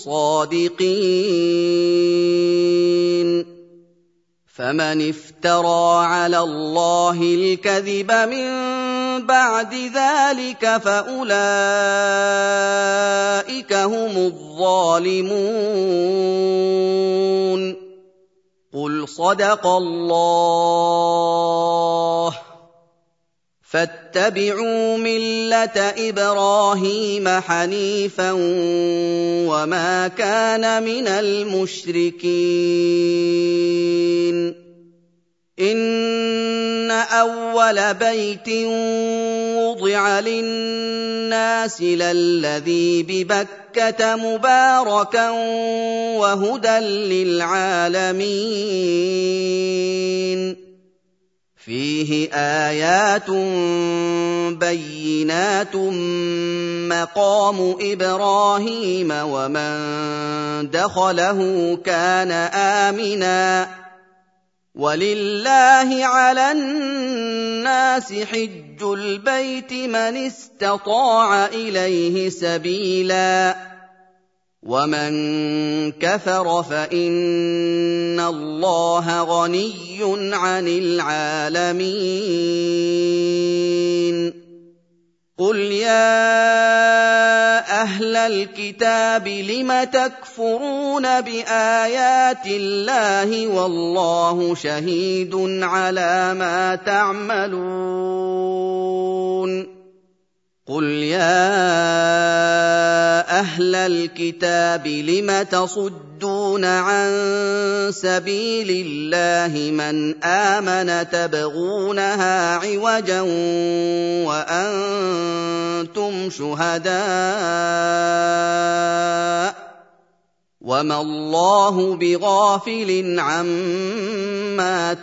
صَادِقِينَ فَمَنِ افْتَرَىٰ عَلَى اللَّهِ الْكَذِبَ مِن بَعْدِ ذَلِكَ فَأُولَٰئِكَ هُمُ الظَّالِمُونَ قُلْ صَدَقَ اللَّهُ فَاتَّبِعُوا مِلَّةَ إِبْرَاهِيمَ حَنِيفًا وَمَا كَانَ مِنَ الْمُشْرِكِينَ إِنَّ أَوَّلَ بَيْتٍ وُضِعَ لِلنَّاسِ لَلَّذِي بِبَكَّةَ مُبَارَكًا وَهُدًى لِّلْعَالَمِينَ فِيهِ آيَاتٌ بَيِّنَاتٌ مَّقَامُ إِبْرَاهِيمَ وَمَن دَخَلَهُ كَانَ آمِنًا ۗ وَلِلَّهِ عَلَى النَّاسِ حِجُّ الْبَيْتِ مَنِ اسْتَطَاعَ إِلَيْهِ سَبِيلًا ۚ وَمَن كَفَرَ فَإِنَّ اللَّهَ غَنِيٌّ عَنِ الْعَالَمِينَ قُلْ يَا أَهْلَ الْكِتَابِ لِمَ تَكْفُرُونَ بِآيَاتِ اللَّهِ وَاللَّهُ شَهِيدٌ عَلَىٰ مَا تَعْمَلُونَ قُلْ يَا أَهْلَ الْكِتَابِ لِمَ تَصُدُّونَ عَن سَبِيلِ اللَّهِ مَنْ آمَنَ تَبْغُونَهَا عِوَجًا وَأَنتُمْ شُهَدَاءُ وما الله بغافل عما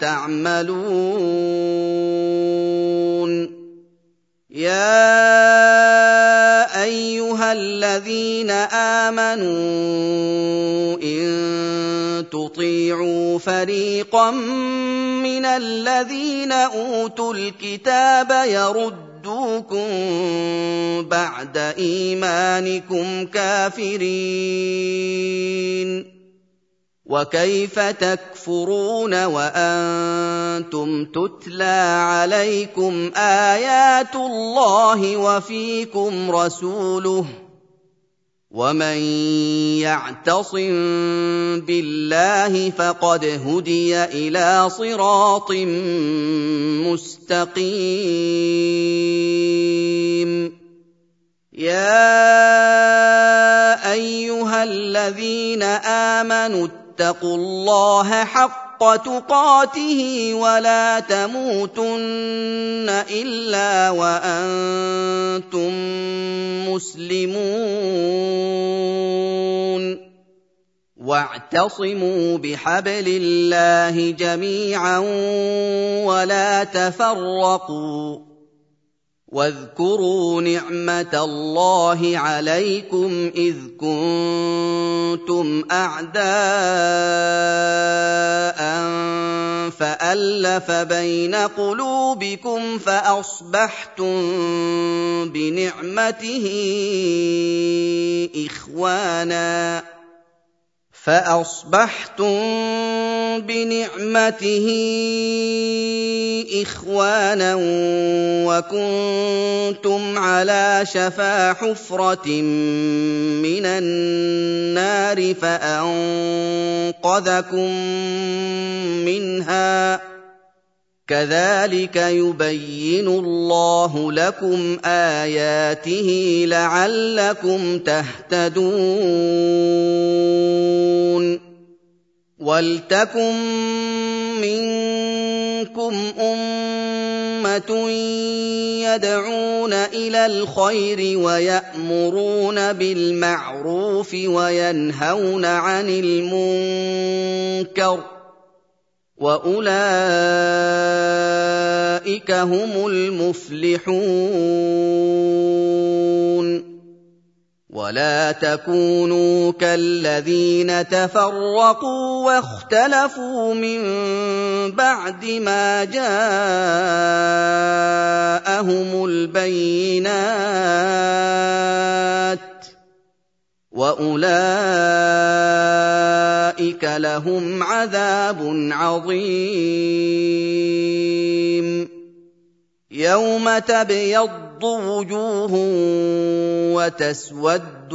تعملون يا أيها الذين آمنوا إن تطيعوا فريقا من الذين أوتوا الكتاب يردوكم بعد إيمانكم كافرين وكيف تكفرون وأنتم تتلى عليكم آيات الله وفيكم رسوله ومن يعتصم بالله فقد هدي إلى صراط مستقيم يا أيها الذين آمنوا اتقوا الله حق تقاته ولا تموتن إلا وأنتم مسلمون واعتصموا بحبل الله جميعا ولا تفرقوا واذكروا نعمة الله عليكم إذ كنتم أعداء فألف بين قلوبكم فأصبحتم بنعمته إخوانا فأصبحتم بنعمته إخوانا وكنتم على شفا حفرة من النار فأنقذكم منها كذلك يبين الله لكم آياته لعلكم تهتدون وَلْتَكُن مِّنكُمْ أُمَّةٌ يَدْعُونَ إِلَى الْخَيْرِ وَيَأْمُرُونَ بِالْمَعْرُوفِ وَيَنْهَوْنَ عَنِ الْمُنكَرِ ۚ وَأُولَٰئِكَ هُمُ الْمُفْلِحُونَ ولا تكونوا كالذين تفرقوا واختلفوا من بعد ما جاءهم البينات وأولئك لهم عذاب عظيم يوم تبيض وجوه وتسود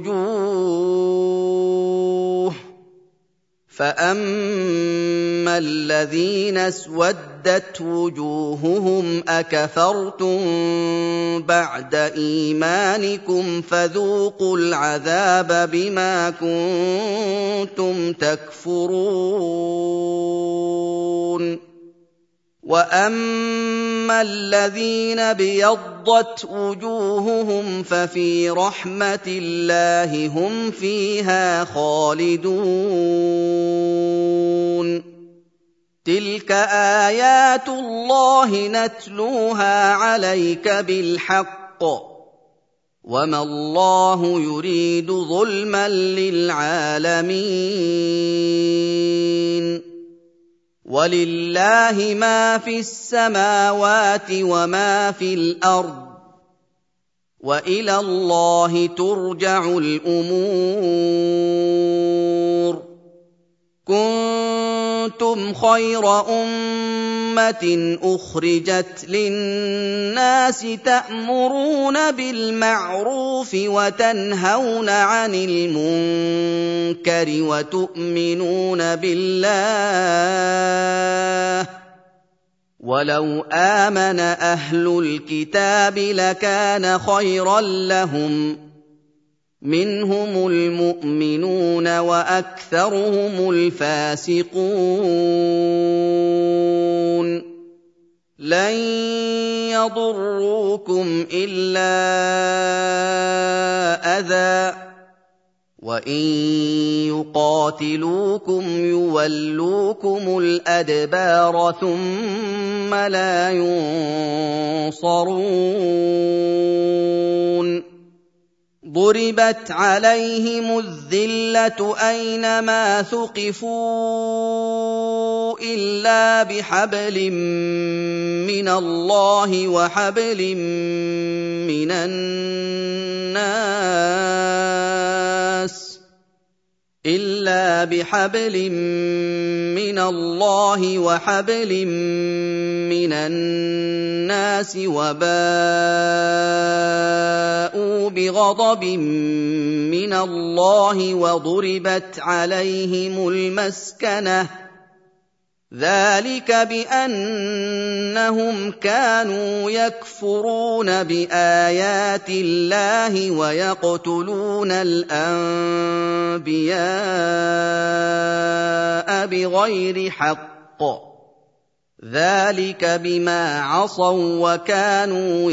وجوه فأما الذين اسودت وجوههم أكفرتم بعد إيمانكم فذوقوا العذاب بما كنتم تكفرون وَأَمَّا الَّذِينَ ابْيَضَّتْ وُجُوهُهُمْ فَفِي رَحْمَةِ اللَّهِ هُمْ فِيهَا خَالِدُونَ تِلْكَ آيَاتُ اللَّهِ نَتْلُوهَا عَلَيْكَ بِالْحَقِّ وَمَا اللَّهُ يُرِيدُ ظُلْمًا لِّلْعَالَمِينَ وَلِلَّهِ مَا فِي السَّمَاوَاتِ وَمَا فِي الْأَرْضِ وَإِلَى اللَّهِ تُرْجَعُ الْأُمُورُ كُنتُمْ خَيْرَ أُمَّةٍ أُخْرِجَتْ لِلنَّاسِ تَأْمُرُونَ بِالْمَعْرُوفِ وَتَنْهَوْنَ عَنِ الْمُنكَرِ وَتُؤْمِنُونَ بِاللَّهِ وَلَوْ آمَنَ أَهْلُ الْكِتَابِ لَكَانَ خَيْرًا لَّهُمْ مِنْهُمُ الْمُؤْمِنُونَ وَأَكْثَرُهُمُ الْفَاسِقُونَ لَن يَضُرُّوكُمْ إِلَّا أَذًى وَإِن يُقَاتِلُوكُمْ يُوَلُّوكُمُ الْأَدْبَارَ ثُمَّ لَا يُنصَرُونَ ضُرِبَتْ عَلَيْهِمُ الذِّلَّةُ أَيْنَمَا ثُقِفُوا إِلَّا بِحَبْلٍ مِّنَ اللَّهِ وَحَبْلٍ مِّنَ النَّاسِ إِلَّا بِحَبْلٍ مِّنَ اللَّهِ وَحَبْلٍ مِّنَ النَّاسِ وَبَاءُوا بِغَضَبٍ مِّنَ اللَّهِ وَضُرِبَتْ عَلَيْهِمُ الْمَسْكَنَةُ ۚ ذَٰلِكَ بِأَنَّهُمْ كَانُوا يَكْفُرُونَ بِآيَاتِ اللَّهِ وَيَقْتُلُونَ الْأَنبِيَاءَ بِغَيْرِ حَقٍّ ۚ ذَٰلِكَ بِمَا عَصَوا وَّكَانُوا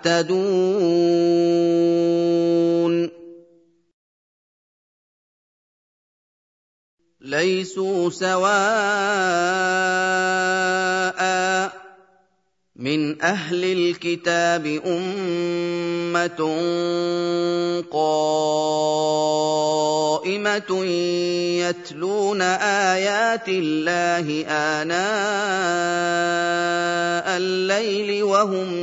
يَعْتَدُونَ لَيْسُوا سَوَاءً ۗ مِّنْ أَهْلِ الْكِتَابِ أُمَّةٌ قَائِمَةٌ يَتْلُونَ آيَاتِ اللَّهِ آنَاءَ اللَّيْلِ وَهُمْ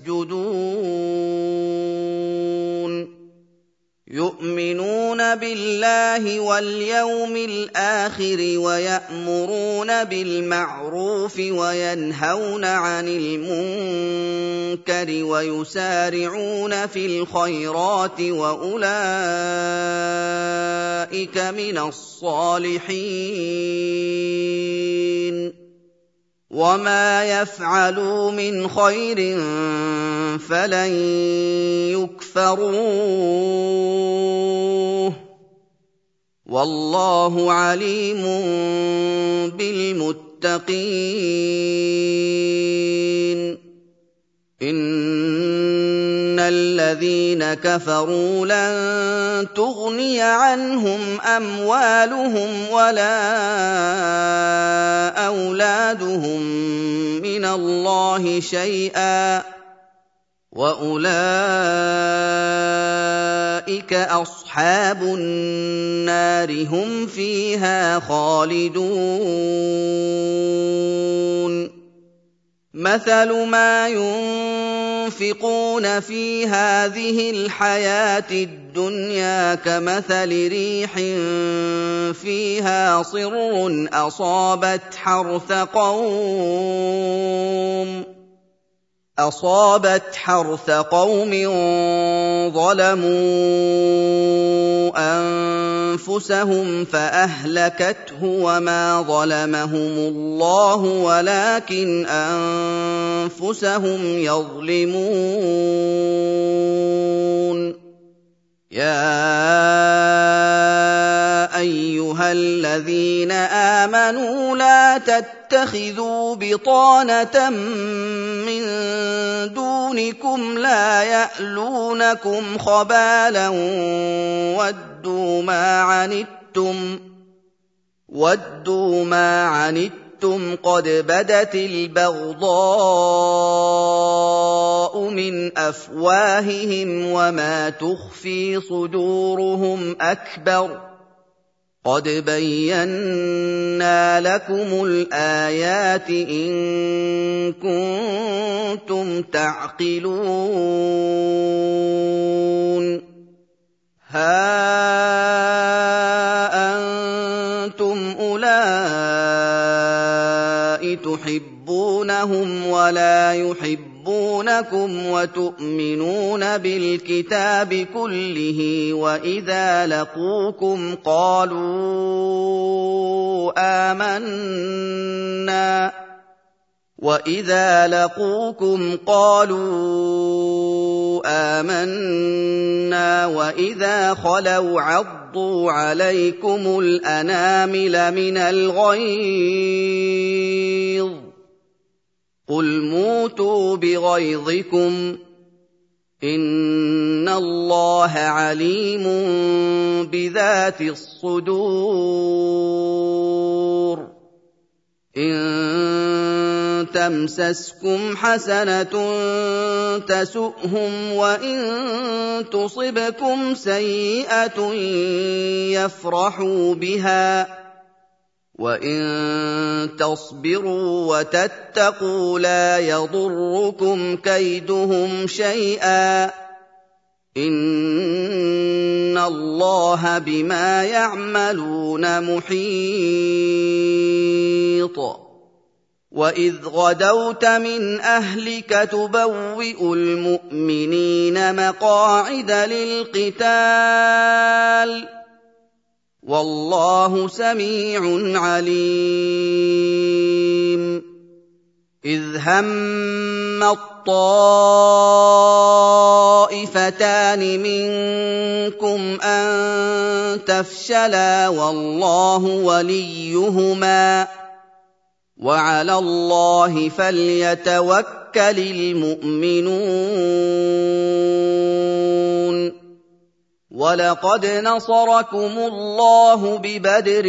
يَسْجُدُونَ يُؤْمِنُونَ بِاللَّهِ وَالْيَوْمِ الْآخِرِ وَيَأْمُرُونَ بِالْمَعْرُوفِ وَيَنْهَوْنَ عَنِ الْمُنكَرِ وَيُسَارِعُونَ فِي الْخَيْرَاتِ وَأُولَٰئِكَ مِنَ الصَّالِحِينَ وَمَا يَفْعَلُوا مِنْ خَيْرٍ فَلَن يُكْفَرُوهُ وَاللَّهُ عَلِيمٌ بِالْمُتَّقِينَ إِنَّ الَّذِينَ كَفَرُوا لَن تُغْنِيَ عَنْهُمْ أَمْوَالُهُمْ وَلَا أَوْلَادُهُم مِّنَ اللَّهِ شَيْئًا وَأُولَٰئِكَ أَصْحَابُ النَّارِ هُمْ فِيهَا خَالِدُونَ مَثَلُ مَا يُنفِقُونَ فِي هَٰذِهِ الْحَيَاةِ الدُّنْيَا كَمَثَلِ رِيحٍ فِيهَا صِرٌّ أَصَابَتْ حَرْثَ قَوْمٍ أصابت حرث قوم ظلموا أنفسهم فأهلكته وما ظلمهم الله ولكن أنفسهم يظلمون يا أيها الذين آمنوا لا تتخذوا بطانة من دونكم لا يألونكم خبالا ودوا ما عنتم ودوا ما عنتم قد بدت البغضاء من أفواههم وما تخفي صدورهم أكبر قد بينا لكم الآيات إن كنتم تعقلون ها أنتم أولئك تحبونهم ولا يحبونكم وتؤمنون بالكتاب كله وإذا لقوكم قالوا آمنا وَإِذَا لَقُوكُمْ قَالُوا آمَنَّا وَإِذَا خَلَوْا عَضُّوا عَلَيْكُمُ الْأَنَامِلَ مِنَ الْغَيْظِ ۚ قُلْ مُوتُوا بِغَيْظِكُمْ ۗ إِنَّ اللَّهَ عَلِيمٌ بِذَاتِ الصُّدُورِ إِن تَمْسَسْكُمْ حَسَنَةٌ تَسُؤْهُمْ وَإِن تُصِبْكُمْ سَيِّئَةٌ يَفْرَحُوا بِهَا وَإِن تَصْبِرُوا وَتَتَّقُوا لَا يَضُرُّكُمْ كَيْدُهُمْ شَيْئًا ۗ إِنَّ اللَّهَ بِمَا يَعْمَلُونَ مُحِيطٌ وَإِذْ غَدَوْتَ مِنْ أَهْلِكَ تُبَوِّئُ الْمُؤْمِنِينَ مَقَاعِدَ لِلْقِتَالِ ۗ وَاللَّهُ سَمِيعٌ عَلِيمٌ إِذْ هَمَّ الطَّائِفَتَانِ مِنكُمْ أَن تَفْشَلَا وَاللَّهُ وَلِيُّهُمَا ۗ وَعَلَى اللَّهِ فَلْيَتَوَكَّلِ الْمُؤْمِنُونَ وَلَقَدْ نَصَرَكُمُ اللَّهُ بِبَدْرٍ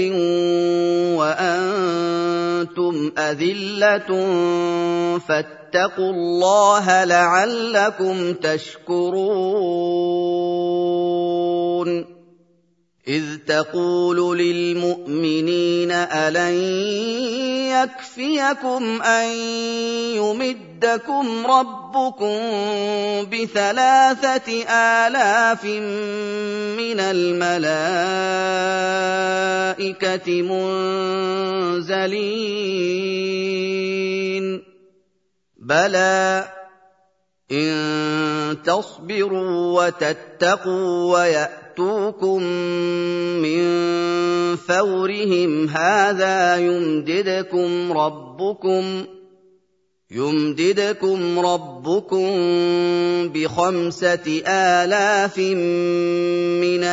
وَأَنتُمْ أَذِلَّةٌ فَاتَّقُوا اللَّهَ لَعَلَّكُمْ تَشْكُرُونَ إِذْ تَقُولُ لِلْمُؤْمِنِينَ أَلَن يَكْفِيَكُمْ أَن يُمِدَّكُمْ رَبُّكُم بِثَلَاثَةِ آلَافٍ مِّنَ الْمَلَائِكَةِ مُنزَلِينَ بَلَىٰ إِن تَصْبِرُوا وَتَتَّقُوا وَيَأْتُوكُم مِّن فَوْرِهِمْ هَٰذَا يُمْدِدْكُمْ رَبُّكُمْ يُمْدِدْكُمْ رَبُّكُم بِخَمْسَةِ آلَافٍ مِّنَ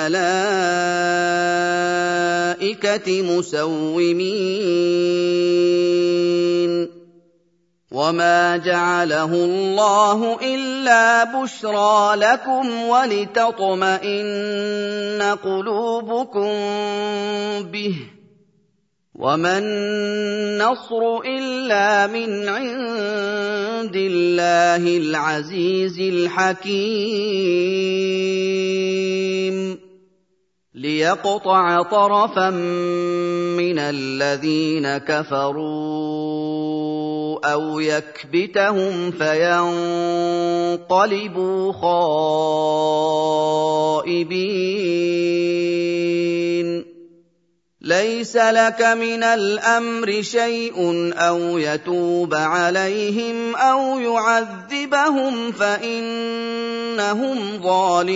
الْمَلَائِكَةِ مُسَوِّمِينَ وَمَا جَعَلَهُ اللَّهُ إِلَّا بُشْرَىٰ لَكُمْ وَلِتَطْمَئِنَّ قُلُوبُكُم بِهِ ۗ وَمَا النَّصْرُ إِلَّا مِنْ عِندِ اللَّهِ الْعَزِيزِ الْحَكِيمِ لِيَقْطَعَ طَرَفًا مِّنَ الَّذِينَ كَفَرُوا أَوْ يَكْبِتَهُمْ فَيَنقَلِبُوا خَائِبِينَ لَيْسَ لَكَ مِنَ الْأَمْرِ شَيْءٌ أَوْ يَتُوبَ عَلَيْهِمْ أَوْ يُعَذِّبَهُمْ فَإِنَّهُمْ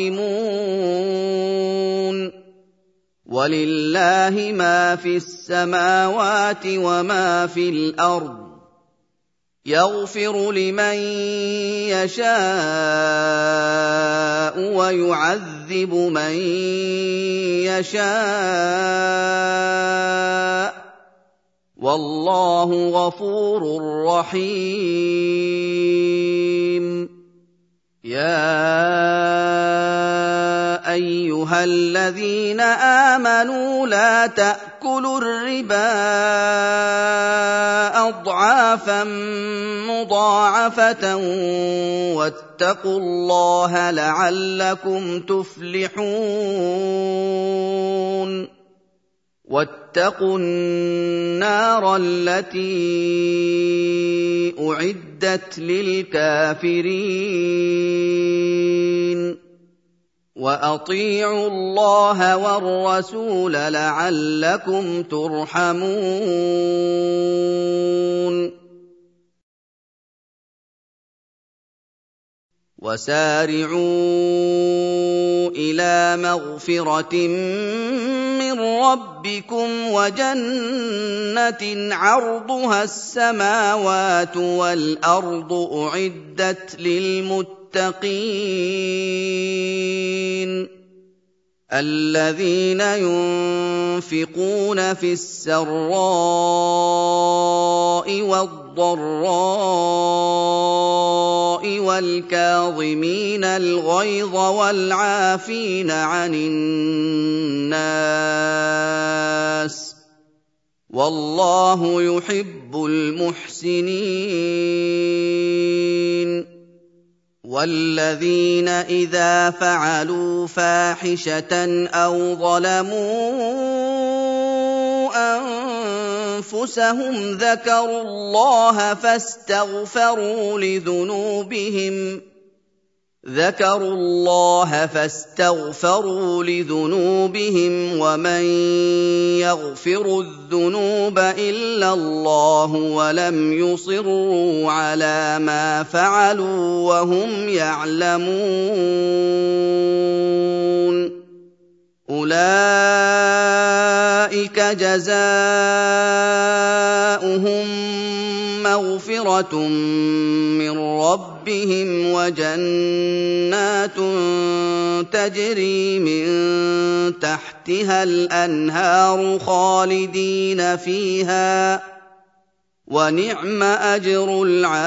ظَالِمُونَ وَلِلَّهِ مَا فِي السَّمَاوَاتِ وَمَا فِي الْأَرْضِ يَغْفِرُ لِمَن يَشَاءُ وَيُعَذِّبُ مَن يَشَاءُ وَاللَّهُ غَفُورٌ رَّحِيمٌ يَا أَيُّهَا الَّذِينَ آمَنُوا لَا تَأْكُلُوا الرِّبَا أَضْعَافًا مُّضَاعَفَةً وَاتَّقُوا اللَّهَ لَعَلَّكُمْ تُفْلِحُونَ وَاتَّقُوا النَّارَ الَّتِي أُعِدَّتْ لِلْكَافِرِينَ وَأَطِيعُوا اللَّهَ وَالرَّسُولَ لَعَلَّكُمْ تُرْحَمُونَ وَسَارِعُوا إِلَىٰ مَغْفِرَةٍ مِّن رَّبِّكُمْ وَجَنَّةٍ عَرْضُهَا السَّمَاوَاتُ وَالْأَرْضُ أُعِدَّتْ لِلْمُتَّقِينَ الَّذِينَ يُنفِقُونَ فِي السَّرَّاءِ وَالضَّرَّاءِ وَالْكَاظِمِينَ الْغَيْظَ وَالْعَافِينَ عَنِ النَّاسِ ۗ وَاللَّهُ يُحِبُّ الْمُحْسِنِينَ. وَالَّذِينَ إِذَا فَعَلُوا فَاحِشَةً أَوْ ظَلَمُوا أَنفُسَهُمْ ذَكَرُوا اللَّهَ فَاسْتَغْفَرُوا لِذُنُوبِهِمْ ذكروا الله فاستغفروا لذنوبهم ومن يغفر الذنوب إلا الله ولم يصروا على ما فعلوا وهم يعلمون أولئك جزاؤهم مغفرة من ربهم وجنات تجري من تحتها الأنهار خالدين فيها ونعم أجر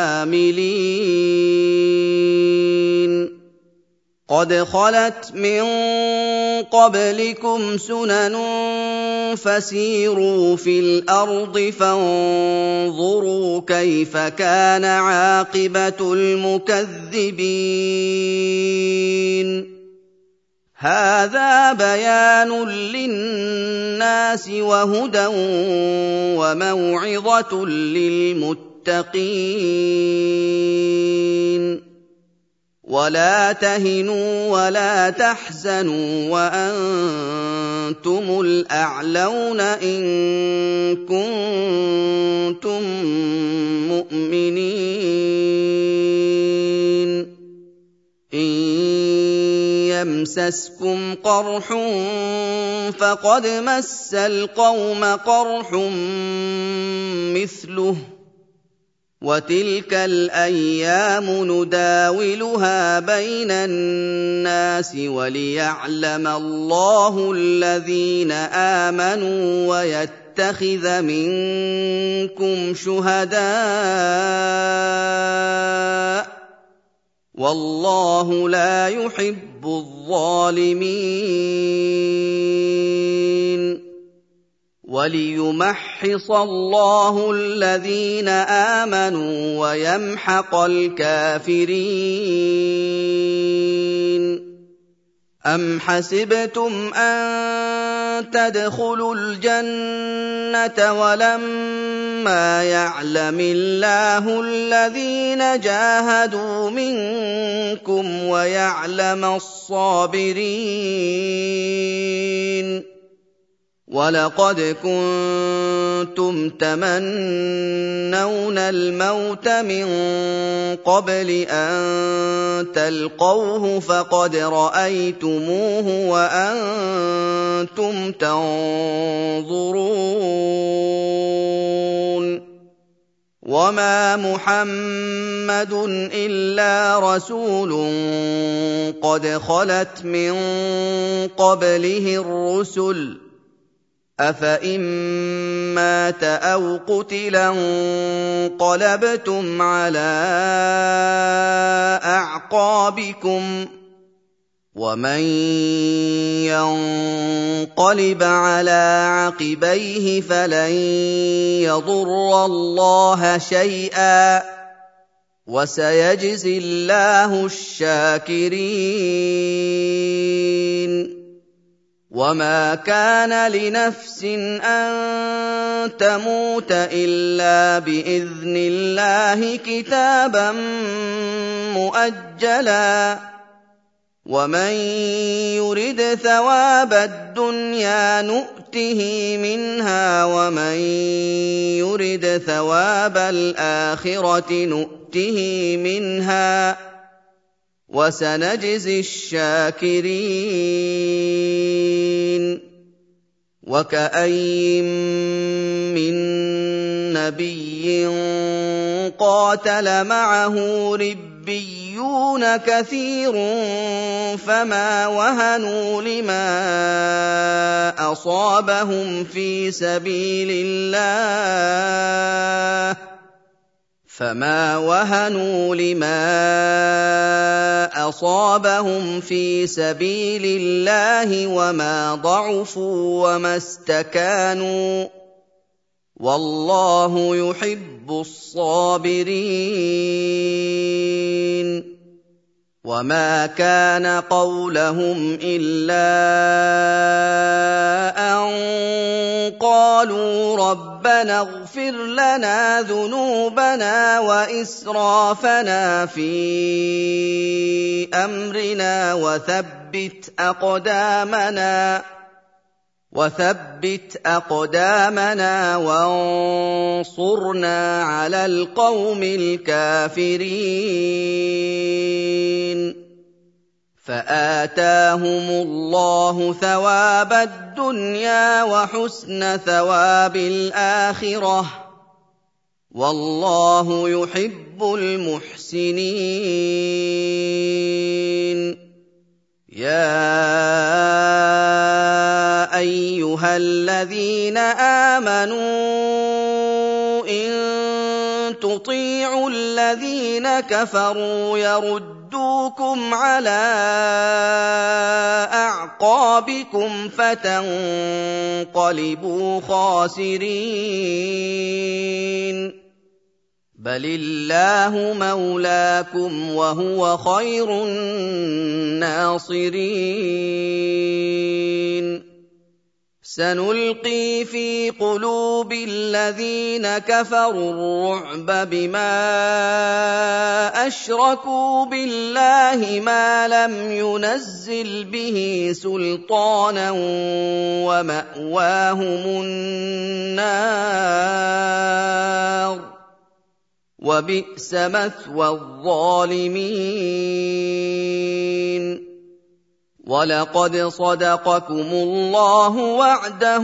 العاملين. قد خلت من قبلكم سنن فسيروا في الأرض فانظروا كيف كان عاقبة المكذبين. هذا بيان للناس وهدى وموعظة للمتقين. ولا تهنوا ولا تحزنوا وأنتم الأعلون إن كنتم مؤمنين. إن يمسسكم قرح فقد مس القوم قرح مثله وتلك الأيام نداولها بين الناس وليعلم الله الذين آمنوا ويتخذ منكم شهداء والله لا يحب الظالمين. وليمحص الله الذين آمنوا ويمحق الكافرين. أم حسبتم أن تدخلوا الجنة ولما يعلم الله الذين جاهدوا منكم ويعلم الصابرين. وَلَقَدْ كُنتُمْ تَمَنَّوْنَ الْمَوْتَ مِن قَبْلِ أَن تَلْقَوْهُ فَقَدْ رَأَيْتُمُوهُ وَأَنتُمْ تَنظُرُونَ. وَمَا مُحَمَّدٌ إِلَّا رَسُولٌ قَدْ خَلَتْ مِن قَبْلِهِ الرُّسُلُ أَفَإِن مَّاتَ أَوْ قُتِلَ انقَلَبْتُمْ عَلَىٰ أَعْقَابِكُمْ ۚ وَمَن يَنقَلِبْ عَلَىٰ عَقِبَيْهِ فَلَن يَضُرَّ اللَّهَ شَيْئًا ۗ وَسَيَجْزِي اللَّهُ الشَّاكِرِينَ. وَمَا كَانَ لِنَفْسٍ أَن تَمُوتَ إِلَّا بِإِذْنِ اللَّهِ كِتَابًا مُّؤَجَّلًا. وَمَن يُرِدْ ثَوَابَ الدُّنْيَا نُؤْتِهِ مِنْهَا وَمَن يُرِدْ ثَوَابَ الْآخِرَةِ نُؤْتِهِ مِنْهَا وَسَنَجْزِي الشَّاكِرِينَ. وَكَأَيِّن مِّن نَّبِيٍّ قَاتَلَ مَعَهُ رِبِّيُّونَ كَثِيرٌ فَمَا وَهَنُوا لِمَا أَصَابَهُمْ فِي سَبِيلِ اللَّهِ فما وهنوا لما أصابهم في سبيل الله وما ضعفوا وما استكانوا والله يحب الصابرين وما كان قولهم إلا أن قالوا ربنا اغفر لنا ذنوبنا وإسرافنا في أمرنا وثبت أقدامنا وثبت أقدامنا وانصرنا على القوم الكافرين فآتاهم الله ثواب الدنيا وحسن ثواب الآخرة والله يحب المحسنين يا أيها الذين آمنوا إن تطيعوا الذين كفروا يردوكم على أعقابكم فتنقلبوا خاسرين بل الله مولاكم وهو خير الناصرين سنلقي في قلوب الذين كفروا الرعب بما أشركوا بالله ما لم ينزل به سلطانا ومأواهم النار وبئس مثوى الظالمين وَلَقَدْ صَدَقَكُمُ اللَّهُ وَعْدَهُ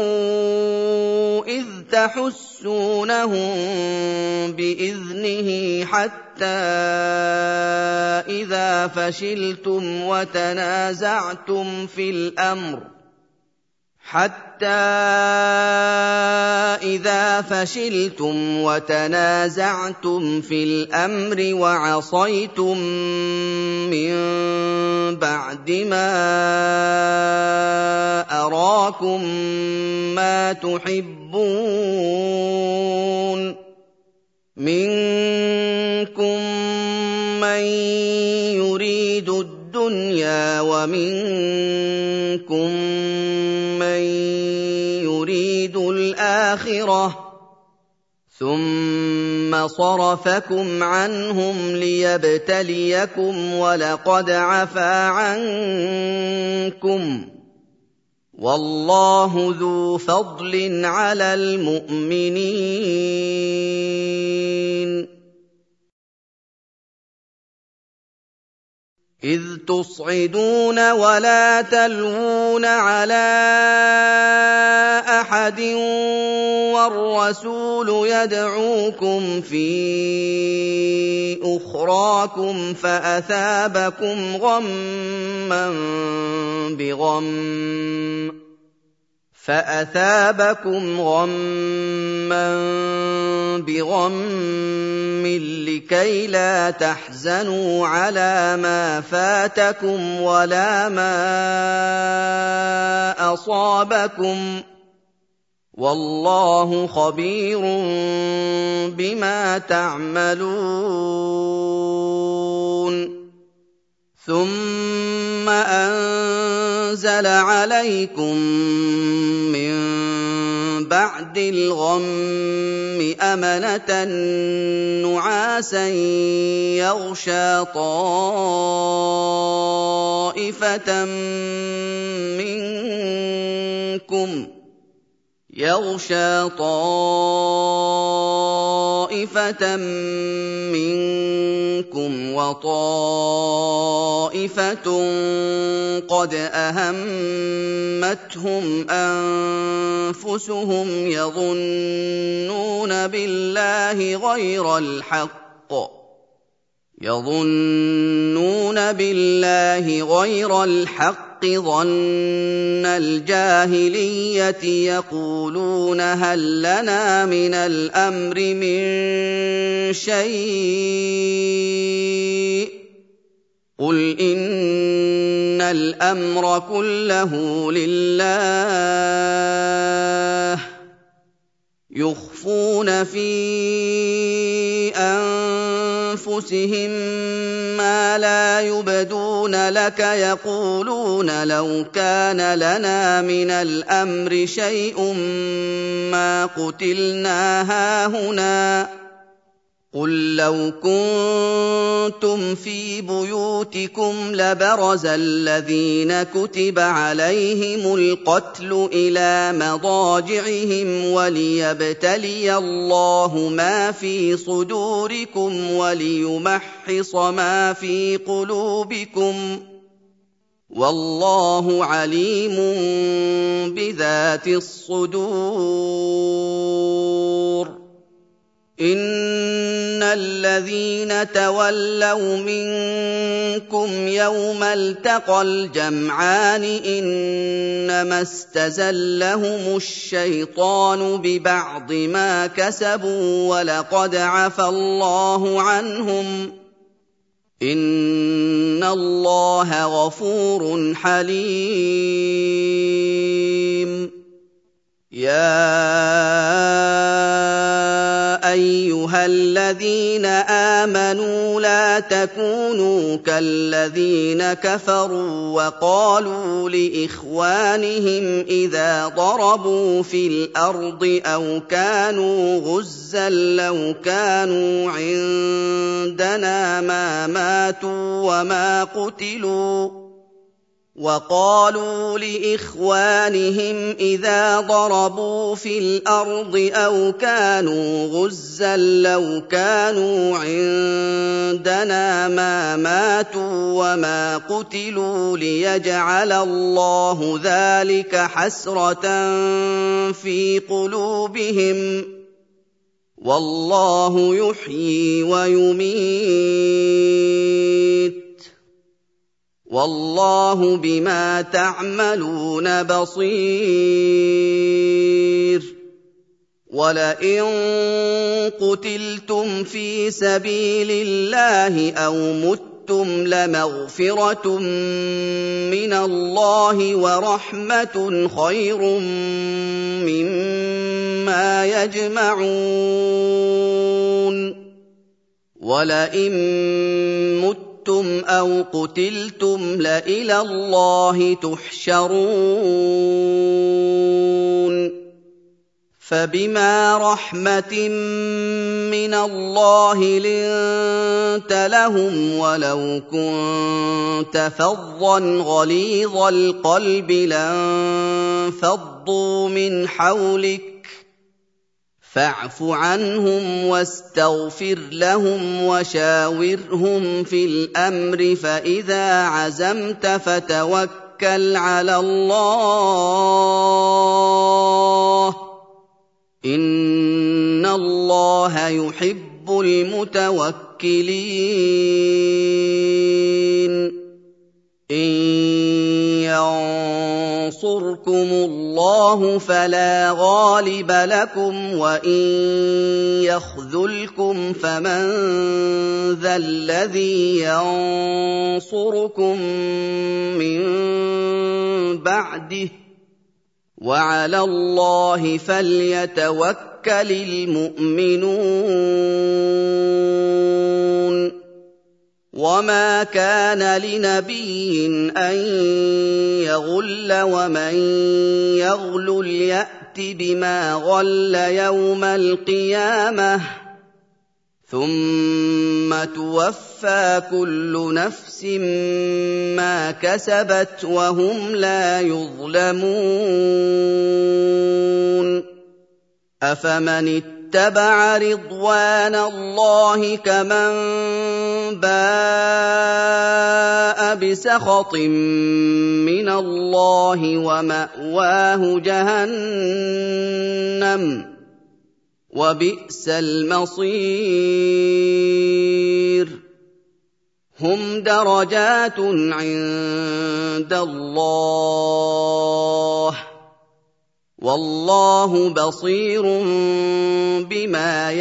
إِذْ تَحُسُّونَهُم بِإِذْنِهِ حَتَّىٰ إِذَا فَشِلْتُمْ وَتَنَازَعْتُمْ فِي الْأَمْرِ حَتَّىٰ إِذَا فَشِلْتُمْ وَتَنَازَعْتُمْ فِي الْأَمْرِ وَعَصَيْتُم مِّن بَعْدِ مَا أَرَاكُم مَّا تُحِبُّونَ مِنكُم مَّن يُرِيدُ الدُّنْيَا وَمِنكُم مَّن يُرِيدُ الْآخِرَةَ ثُمَّ صَرَفَكُمْ عَنْهُمْ لِيَبْتَلِيَكُمْ وَلَقَدْ عَفَا عَنكُمْ وَاللَّهُ ذُو فَضْلٍ عَلَى الْمُؤْمِنِينَ إِذْ تُصْعِدُونَ وَلَا تَلْوُونَ عَلَىٰ أَحَدٍ وَالرَّسُولُ يَدْعُوكُمْ فِي أُخْرَاكُمْ فَأَثَابَكُمْ غَمًّا بِغَمٍّ فَأَثَابَكُمْ غَمًّا بِغَمٍّ لِّكَيْ لَا تَحْزَنُوا عَلَىٰ مَا فَاتَكُمْ وَلَا مَا أَصَابَكُمْ وَاللَّهُ خَبِيرٌ بِمَا تَعْمَلُونَ ثُمَّ أَنزَلَ عَلَيْكُم مِّن بَعْدِ الْغَمِّ أَمَنَةً نُّعَاسًا يَغْشَىٰ طَائِفَةً مِّنكُمْ يَغْشَىٰ طَائِفَةً مِّنكُمْ وَطَائِفَةٌ قَدْ أَهَمَّتْهُمْ أَنفُسُهُمْ يَظُنُّونَ بِاللَّهِ غَيْرَ الْحَقِّ يَظُنُّونَ بِاللَّهِ غَيْرَ الْحَقِّ الحق ظن الجاهلية يقولون هل لنا من الأمر من شيء قل إن الأمر كله لله يخفون في أنفسهم ما لا يبدون لك يقولون لو كان لنا من الأمر شيء ما قتلنا هاهنا قل لو كنتم في بيوتكم لبرز الذين كتب عليهم القتل إلى مضاجعهم وليبتلي الله ما في صدوركم وليمحص ما في قلوبكم والله عليم بذات الصدور إن الذين تولوا منكم يوم التقى الجمعان إنما استزلهم الشيطان ببعض ما كسبوا ولقد عفى الله عنهم إن الله غفور حليم يا أيها الذين آمنوا لا تكونوا كالذين كفروا وقالوا لإخوانهم إذا ضربوا في الأرض أو كانوا غزا لو كانوا عندنا ما ماتوا وما قتلوا وقالوا لإخوانهم إذا ضربوا في الأرض أو كانوا غزا لو كانوا عندنا ما ماتوا وما قتلوا ليجعل الله ذلك حسرة في قلوبهم والله يحيي ويميت والله بما تعملون بصير ولئن قتلتم في سبيل الله أو متم لمغفرة من الله ورحمة خير مما يجمعون ولئن متم أو قتلتم لإلى الله تحشرون فبما رحمة من الله لنت لهم ولو كنت فظا غليظ القلب لانفضوا من حولك فاعف عنهم واستغفر لهم وشاورهم في الأمر فإذا عزمت فتوكل على الله إن الله يحب المتوكلين إن ينصركم الله فلا غالب لكم وإن يخذلكم فمن ذا الذي ينصركم من بعده وعلى الله فليتوكل المؤمنون وما كان لنبي أن يغل ومن يغلل يأت بما غل يوم القيامة ثم توفى كل نفس ما كسبت وهم لا يظلمون أفمن اتبع رضوان الله كمن باء بسخط من الله ومأواه جهنم وبئس المصير هم درجات عند الله والله بصير بما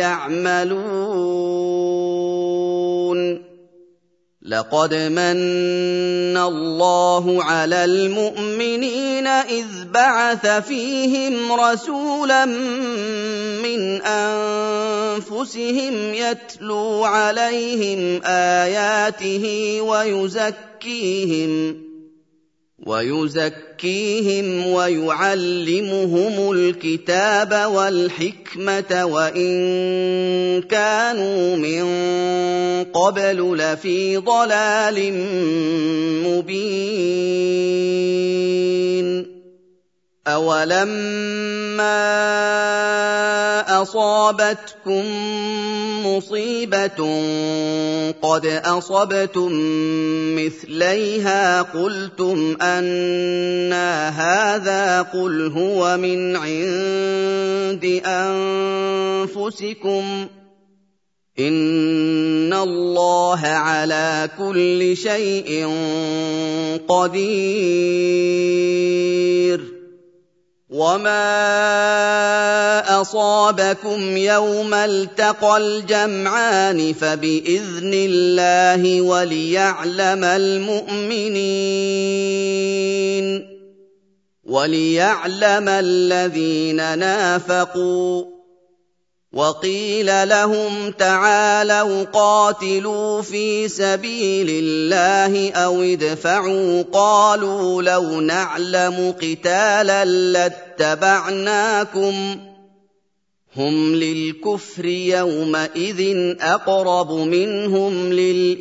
يعملون لقد مَنَّ اللَّهُ عَلَى الْمُؤْمِنِينَ إِذْ بَعَثَ فِيهِمْ رَسُولًا مِّنْ أَنفُسِهِمْ يَتْلُو عَلَيْهِمْ آيَاتِهِ وَيُزَكِّيهِمْ وَيُزَكِّيهِمْ وَيُعَلِّمُهُمُ الْكِتَابَ وَالْحِكْمَةَ وَإِن كَانُوا مِن قَبْلُ لَفِي ضَلَالٍ مُّبِينٍ أَوَلَمَّا أَصَابَتْكُم مُّصِيبَةٌ قَدْ أَصَبْتُم مِّثْلَيْهَا قُلْتُمْ أَنَّىٰ هَٰذَا ۖ قُلْ هُوَ مِنْ عِندِ أَنفُسِكُمْ ۗ إِنَّ اللَّهَ عَلَىٰ كُلِّ شَيْءٍ قَدِيرٌ وَمَا أَصَابَكُمْ يَوْمَ الْتَقَى الْجَمْعَانِ فَبِإِذْنِ اللَّهِ وَلِيَعْلَمَ الْمُؤْمِنِينَ وَلِيَعْلَمَ الَّذِينَ نَافَقُوا وَقِيلَ لَهُمْ تَعَالَوْا قَاتِلُوا فِي سَبِيلِ اللَّهِ أَوِ ادْفَعُوا قَالُوا لَوْ نَعْلَمُ قِتَالًا لَّاتَّبَعْنَاكُمْ ۗ هُمْ لِلْكُفْرِ يَوْمَئِذٍ أَقْرَبُ مِنْهُمْ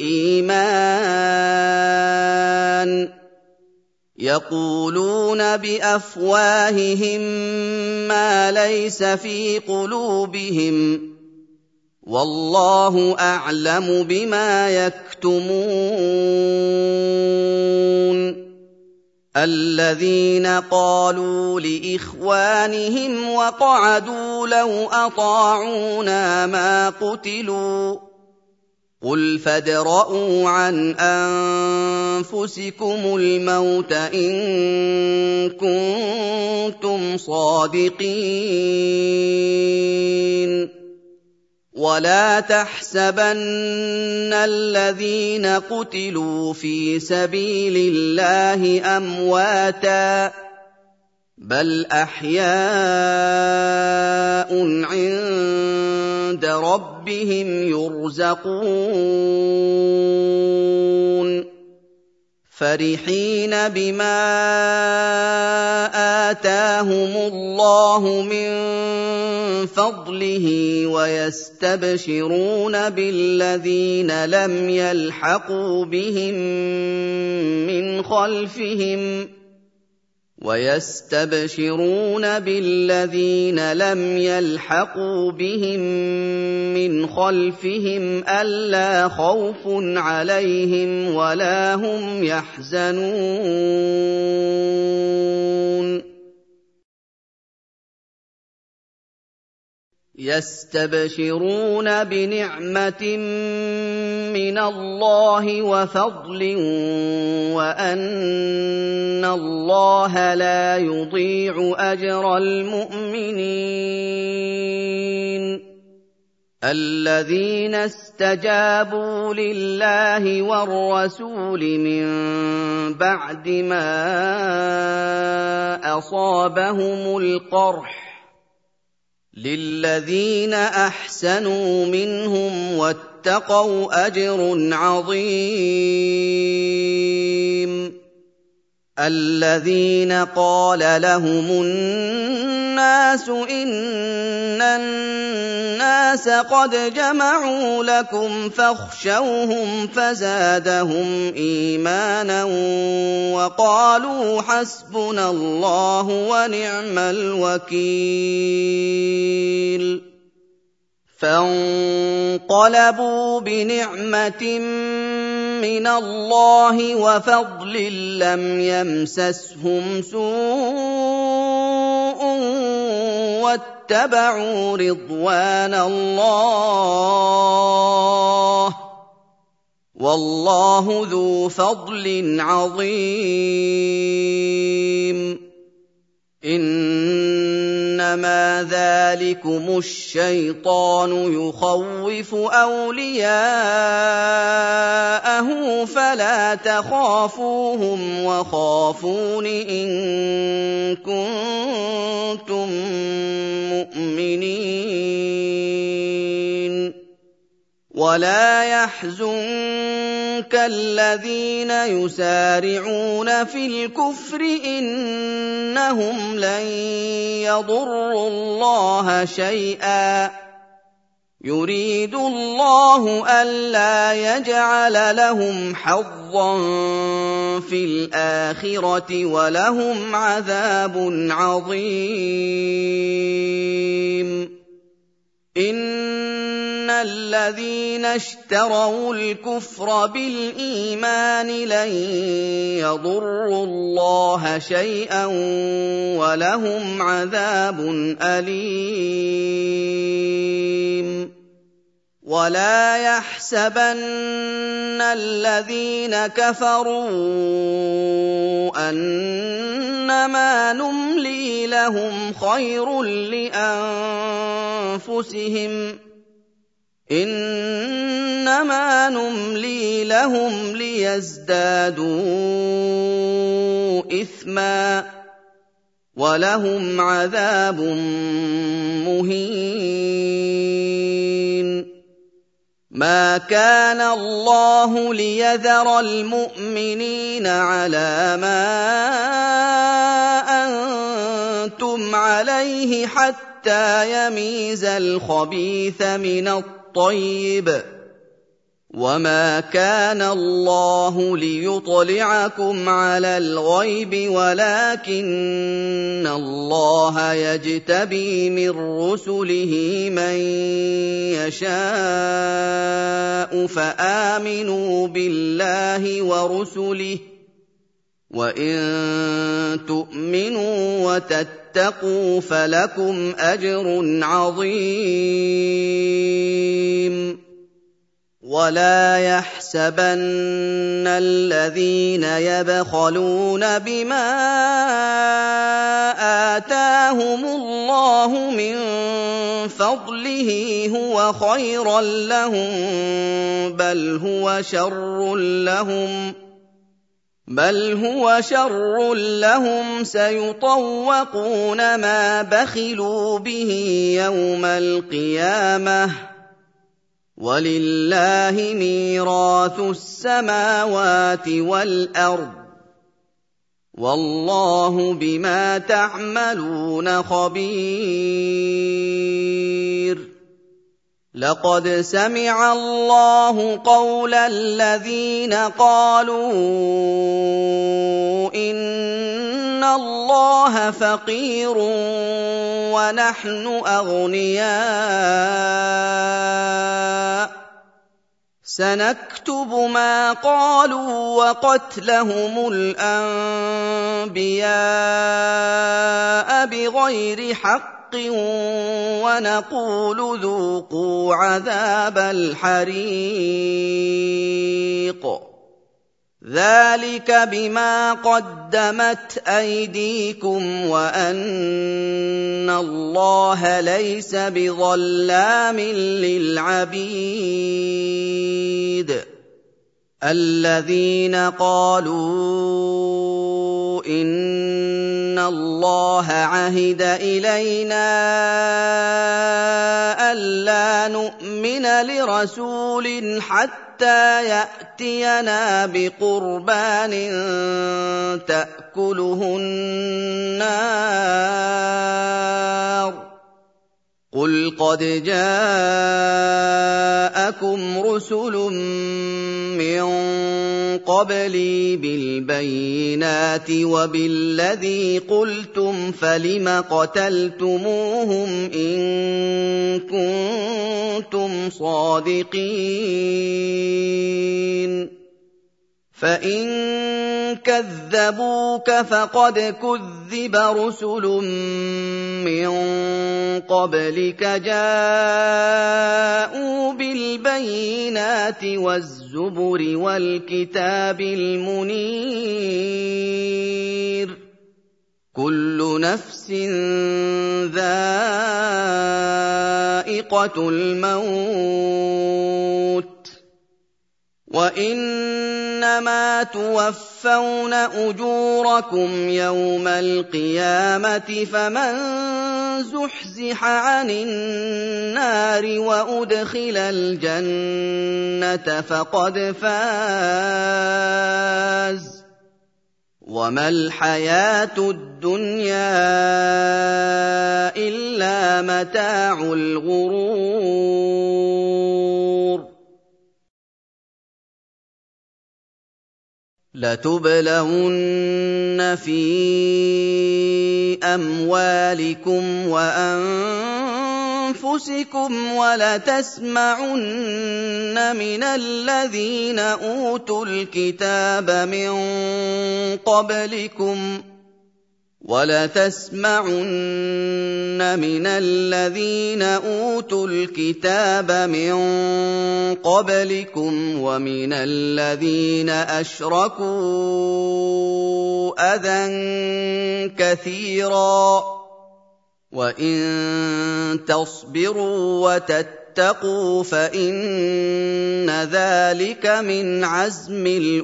لِلْإِيمَانِ يَقُولُونَ بِأَفْوَاهِهِم مَّا لَيْسَ فِي قُلُوبِهِمْ وَاللَّهُ أَعْلَمُ بِمَا يَكْتُمُونَ الَّذِينَ قَالُوا لِإِخْوَانِهِمْ وَقَعَدُوا لَوْ أَطَاعُونَا مَا قُتِلُوا ۗ قُلْ فَادْرَءُوا عَنْ أَنفُسِكُمُ الْمَوْتَ إِن كُنتُمْ صَادِقِينَ وَلَا تَحْسَبَنَّ الَّذِينَ قُتِلُوا فِي سَبِيلِ اللَّهِ أَمْوَاتًا بَلْ أَحْيَاءٌ عِندَ رَبِّهِمْ يُرْزَقُونَ فَرِحِينَ بِمَا آتَاهُمُ اللَّهُ مِن فَضْلِهِ وَيَسْتَبْشِرُونَ بِالَّذِينَ لَمْ يَلْحَقُوا بِهِم مِّنْ خَلْفِهِمْ وَيَسْتَبْشِرُونَ بِالَّذِينَ لَمْ يَلْحَقُوا بِهِم مِّنْ خَلْفِهِمْ أَلَّا خَوْفٌ عَلَيْهِمْ وَلَا هُمْ يَحْزَنُونَ يَسْتَبْشِرُونَ بِنِعْمَةٍ مِّنَ اللَّهِ وَفَضْلٍ وَأَنَّ اللَّهَ لَا يُضِيعُ أَجْرَ الْمُؤْمِنِينَ الَّذِينَ اسْتَجَابُوا لِلَّهِ وَالرَّسُولِ مِن بَعْدِ مَا أَصَابَهُمُ الْقَرْحُ لِلَّذِينَ أَحْسَنُوا مِنْهُمْ وَاتَّقَوْا أَجْرٌ عَظِيمٌ الَّذِينَ قَالَ لَهُمُ النَّاسُ إِنَّ النَّاسَ قَدْ جَمَعُوا لَكُمْ فَاخْشَوْهُمْ فَزَادَهُمْ إِيمَانًا وَقَالُوا حَسْبُنَا اللَّهُ وَنِعْمَ الْوَكِيلُ فَانقَلَبُوا بِنِعْمَةٍ مِّنَ اللَّهِ وَفَضْلٍ لَّمْ يَمْسَسْهُمْ سُوءٌ وَاتَّبَعُوا رِضْوَانَ اللَّهِ وَاللَّهُ ذُو فَضْلٍ عَظِيمٍ. إِنَّمَا ذَٰلِكُمُ الشَّيْطَانُ يُخَوِّفُ أَوْلِيَاءَهُ فَلَا تَخَافُوهُمْ وَخَافُونِ إِن كُنتُم مُّؤْمِنِينَ. وَلَا يَحْزُنكَ الَّذِينَ يُسَارِعُونَ فِي الْكُفْرِ إِنَّهُمْ لَن يَضُرُّوا اللَّهَ شَيْئًا يُرِيدُ اللَّهُ أَلَّا يَجْعَلَ لَهُمْ حَظًّا فِي الْآخِرَةِ وَلَهُمْ عَذَابٌ عَظِيمٌ. إِنَّ الَّذِينَ اشْتَرَوُا الْكُفْرَ بِالْإِيمَانِ لَن يَضُرُّوا اللَّهَ شَيْئًا وَلَهُمْ عَذَابٌ أَلِيمٌ. وَلَا يَحْسَبَنَّ الَّذِينَ كَفَرُوا أَنَّمَا نُمْلِي لَهُمْ خَيْرٌ لِّأَنفُسِهِمْ ۚ إِنَّمَا نُمْلِي لَهُمْ لِيَزْدَادُوا إِثْمًا ۚ وَلَهُمْ عَذَابٌ مُّهِينٌ. مَا كَانَ اللَّهُ لِيَذَرَ الْمُؤْمِنِينَ عَلَىٰ مَا أَنتُمْ عَلَيْهِ حَتَّىٰ يَمِيزَ الْخَبِيثَ مِنَ الطَّيِّبِ ۗ وَمَا كَانَ اللَّهُ لِيُطْلِعَكُمْ عَلَى الْغَيْبِ وَلَٰكِنَّ اللَّهَ يَجْتَبِي مِن رُّسُلِهِ مَن يَشَاءُ ۖ فَآمِنُوا بِاللَّهِ وَرُسُلِهِ ۚ وَإِن تُؤْمِنُوا وَتَتَّقُوا فَلَكُمْ أَجْرٌ عَظِيمٌ. وَلَا يَحْسَبَنَّ الَّذِينَ يَبْخَلُونَ بِمَا آتَاهُمُ اللَّهُ مِن فَضْلِهِ هُوَ خَيْرًا لَّهُم بَلْ هُوَ شَرٌّ لَّهُمْ بل هو شر لهم سيطوقون ما بخلوا به يوم القيامة ولله ميراث السماوات والأرض والله بما تعملون خبير. لقد سمع الله قول الذين قالوا إن الله فقير ونحن أغنياء سنكتب ما قالوا وقتلهم الأنبياء بغير حق ونقول ذوقوا عذاب الحريق ذلك بما قدمت أيديكم وأن الله ليس بظلام للعبيد. الذين قالوا إن الله عهد إلينا ألا نؤمن لرسول حتى يأتينا بقربان تأكله النار قل قد جاءكم رسل من قبلي بالبينات وبالذي قلتم فلم قتلتموهم إن كنتم صادقين فإن كذبوك فقد كذب رسل من قبلك جاءوا بالبينات والزبر والكتاب المنير كل نفس ذائقة الموت وإنما توفون أجوركم يوم القيامة فمن زحزح عن النار وأدخل الجنة فقد فاز وما الحياة الدنيا إلا متاع الغرور لتبلون في أموالكم وأنفسكم ولتسمعن من الذين أوتوا الكتاب من قبلكم وَلَتَسْمَعُنَّ مِنَ الَّذِينَ أُوتُوا الْكِتَابَ مِن قَبْلِكُمْ وَمِنَ الَّذِينَ أَشْرَكُوا أَذًى كَثِيرًا ۚ وَإِن تَصْبِرُوا وَتَتَّقُوا فَإِنَّ ذَٰلِكَ مِنْ عَزْمِ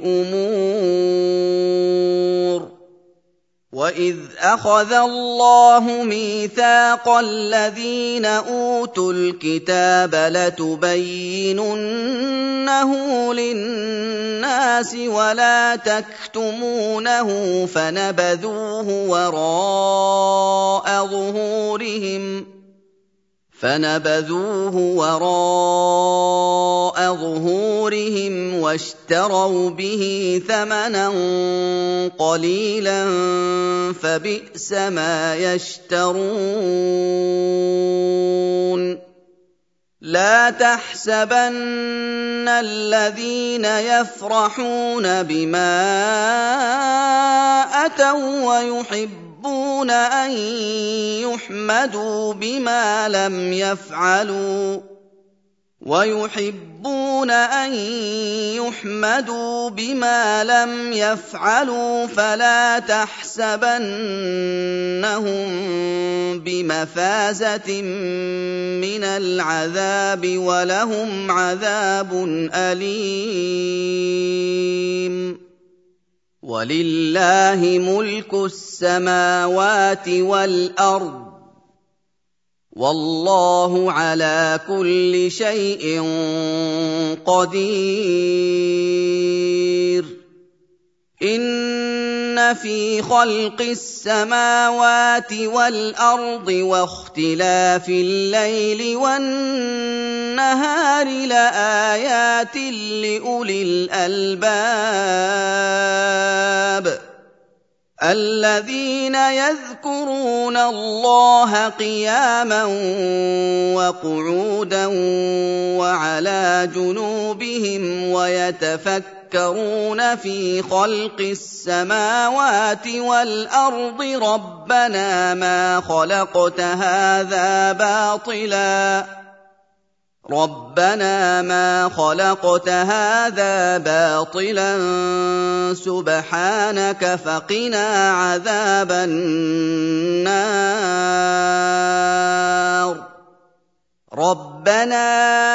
الْأُمُورِ. وَإِذْ أَخَذَ اللَّهُ مِيثَاقَ الَّذِينَ أُوتُوا الْكِتَابَ لَتُبَيِّنُنَّهُ لِلنَّاسِ وَلَا تَكْتُمُونَهُ فَنَبَذُوهُ وَرَاءَ ظُهُورِهِمْ فَنَبَذُوهُ وَرَاءَ ظُهُورِهِمْ وَاشْتَرَوْا بِهِ ثَمَنًا قَلِيلًا فَبِئْسَ مَا يَشْتَرُونَ. لَا تَحْسَبَنَّ الَّذِينَ يَفْرَحُونَ بِمَا أَتَوا وَّيُحِبُّونَ يحبون أن يحمدوا بما لم يفعلوا ويحبون أن يحمدوا بما لم يفعلوا فلا تحسبنهم بمفازة من العذاب ولهم عذاب أليم. وَلِلَّهِ مُلْكُ السَّمَاوَاتِ وَالْأَرْضِ ۚ وَاللَّهُ عَلَىٰ كُلِّ شَيْءٍ قَدِيرٌ. إِنَّ فِي خَلْقِ السَّمَاوَاتِ وَالْأَرْضِ وَاخْتِلَافِ اللَّيْلِ وَالنَّهَارِ لَآيَاتٍ لِّأُولِي الْأَلْبَابِ الَّذِينَ يَذْكُرُونَ اللَّهَ قِيَامًا وَقُعُودًا وَعَلَىٰ جُنُوبِهِمْ وَيَتَفَكَّرُونَ فِي خَلْقِ السَّمَاوَاتِ وَالْأَرْضِ رَبَّنَا مَا خَلَقْتَ هَٰذَا بَاطِلًا رَبَّنَا مَا خَلَقْتَ هَٰذَا بَاطِلًا سُبْحَانَكَ فَقِنَا عَذَابَ النَّارِ. رَبَّنَا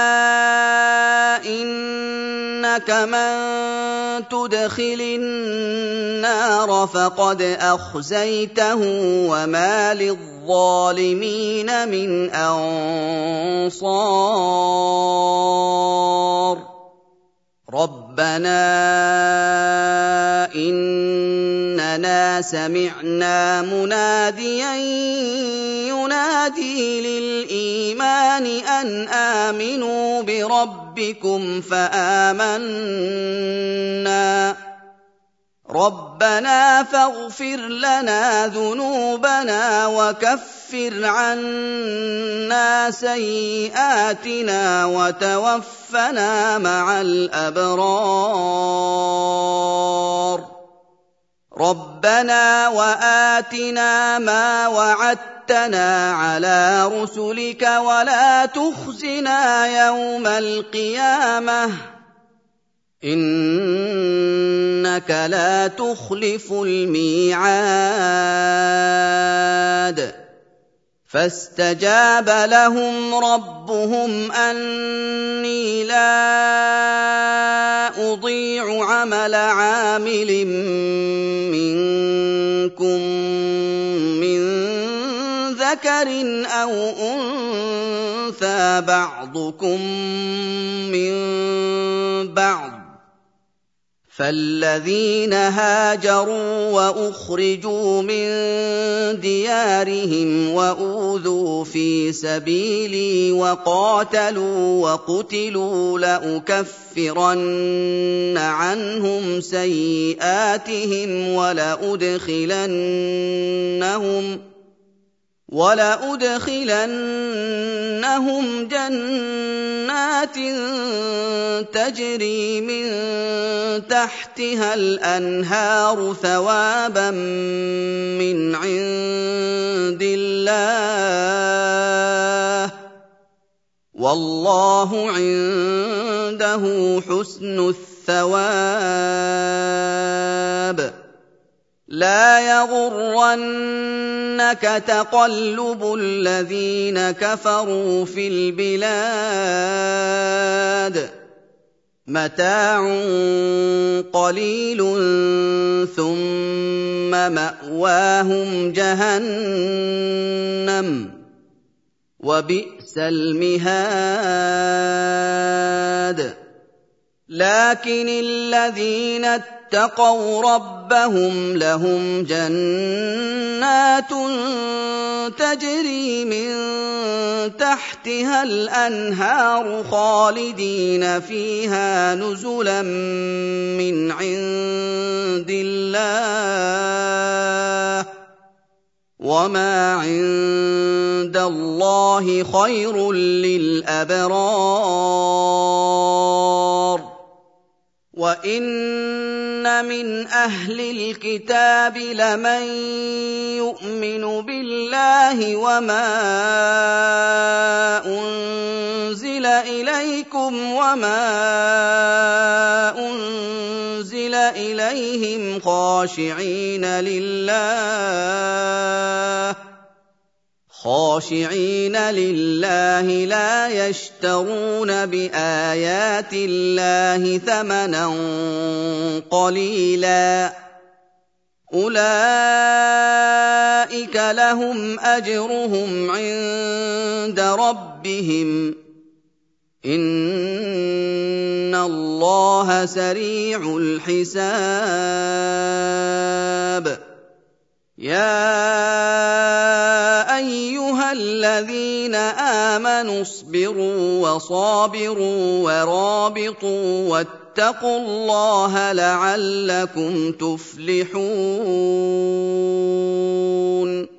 إِنَّكَ مَن تُدْخِلِ النَّارَ فَقَدْ أَخْزَيْتَهُ وَمَا لِلظَّالِمِينَ مِنْ أَنصَارٍ. رَبَّنَا إِنَّنَا سَمِعْنَا مُنَادِيًا يُنَادِي لِلْإِيمَانِ أَنْ آمِنُوا بِرَبِّكُمْ فَآمَنَّا رَبَّنَا فَاغْفِرْ لَنَا ذُنُوبَنَا وَكَفِّرْ عَنَّا سَيِّئَاتِنَا وَتَوَفَّنَا مَعَ الْأَبْرَارِ. رَبَّنَا وَآتِنَا مَا وَعَدتَّنَا عَلَىٰ رُسُلِكَ وَلَا تُخْزِنَا يَوْمَ الْقِيَامَةِ إِنَّكَ لَا تُخْلِفُ الْمِيعَادَ فَاسْتَجَابَ لَهُمْ رَبُّهُمْ أَنِّي لَا أُضِيعُ عَمَلَ عَامِلٍ مِّنكُم مِّن ذَكَرٍ أَوْ أُنثَىٰ بَعْضُكُم مِّن بَعْضٍ ۖ فالذين هاجروا وأخرجوا من ديارهم وأوذوا في سبيلي وقاتلوا وقتلوا لأكفرن عنهم سيئاتهم ولأدخلنهم ولأدخلنهم جنات تجري من تحتها الأنهار ثوابا من عند الله والله عنده حسن الثواب لا يغرنك تقلب الذين كفروا في البلاد متاع قليل ثم مأواهم جهنم وبئس المهاد لكن الذين اتقوا ربهم لهم جنات تجري من تحتها الأنهار خالدين فيها نزلا من عند الله وما عند الله خير للأبرار وَإِنَّ مِنْ أَهْلِ الْكِتَابِ لَمَن يُؤْمِنُ بِاللَّهِ وَمَا أُنزِلَ إِلَيْكُمْ وَمَا أُنزِلَ إِلَيْهِمْ خَاشِعِينَ لِلَّهِ خاشعين لله لا يشترون بآيات الله ثمنا قليلا أولئك لهم أجرهم عند ربهم إن الله سريع الحساب يا أيها الذين آمنوا اصبروا وصابروا ورابطوا واتقوا الله لعلكم تفلحون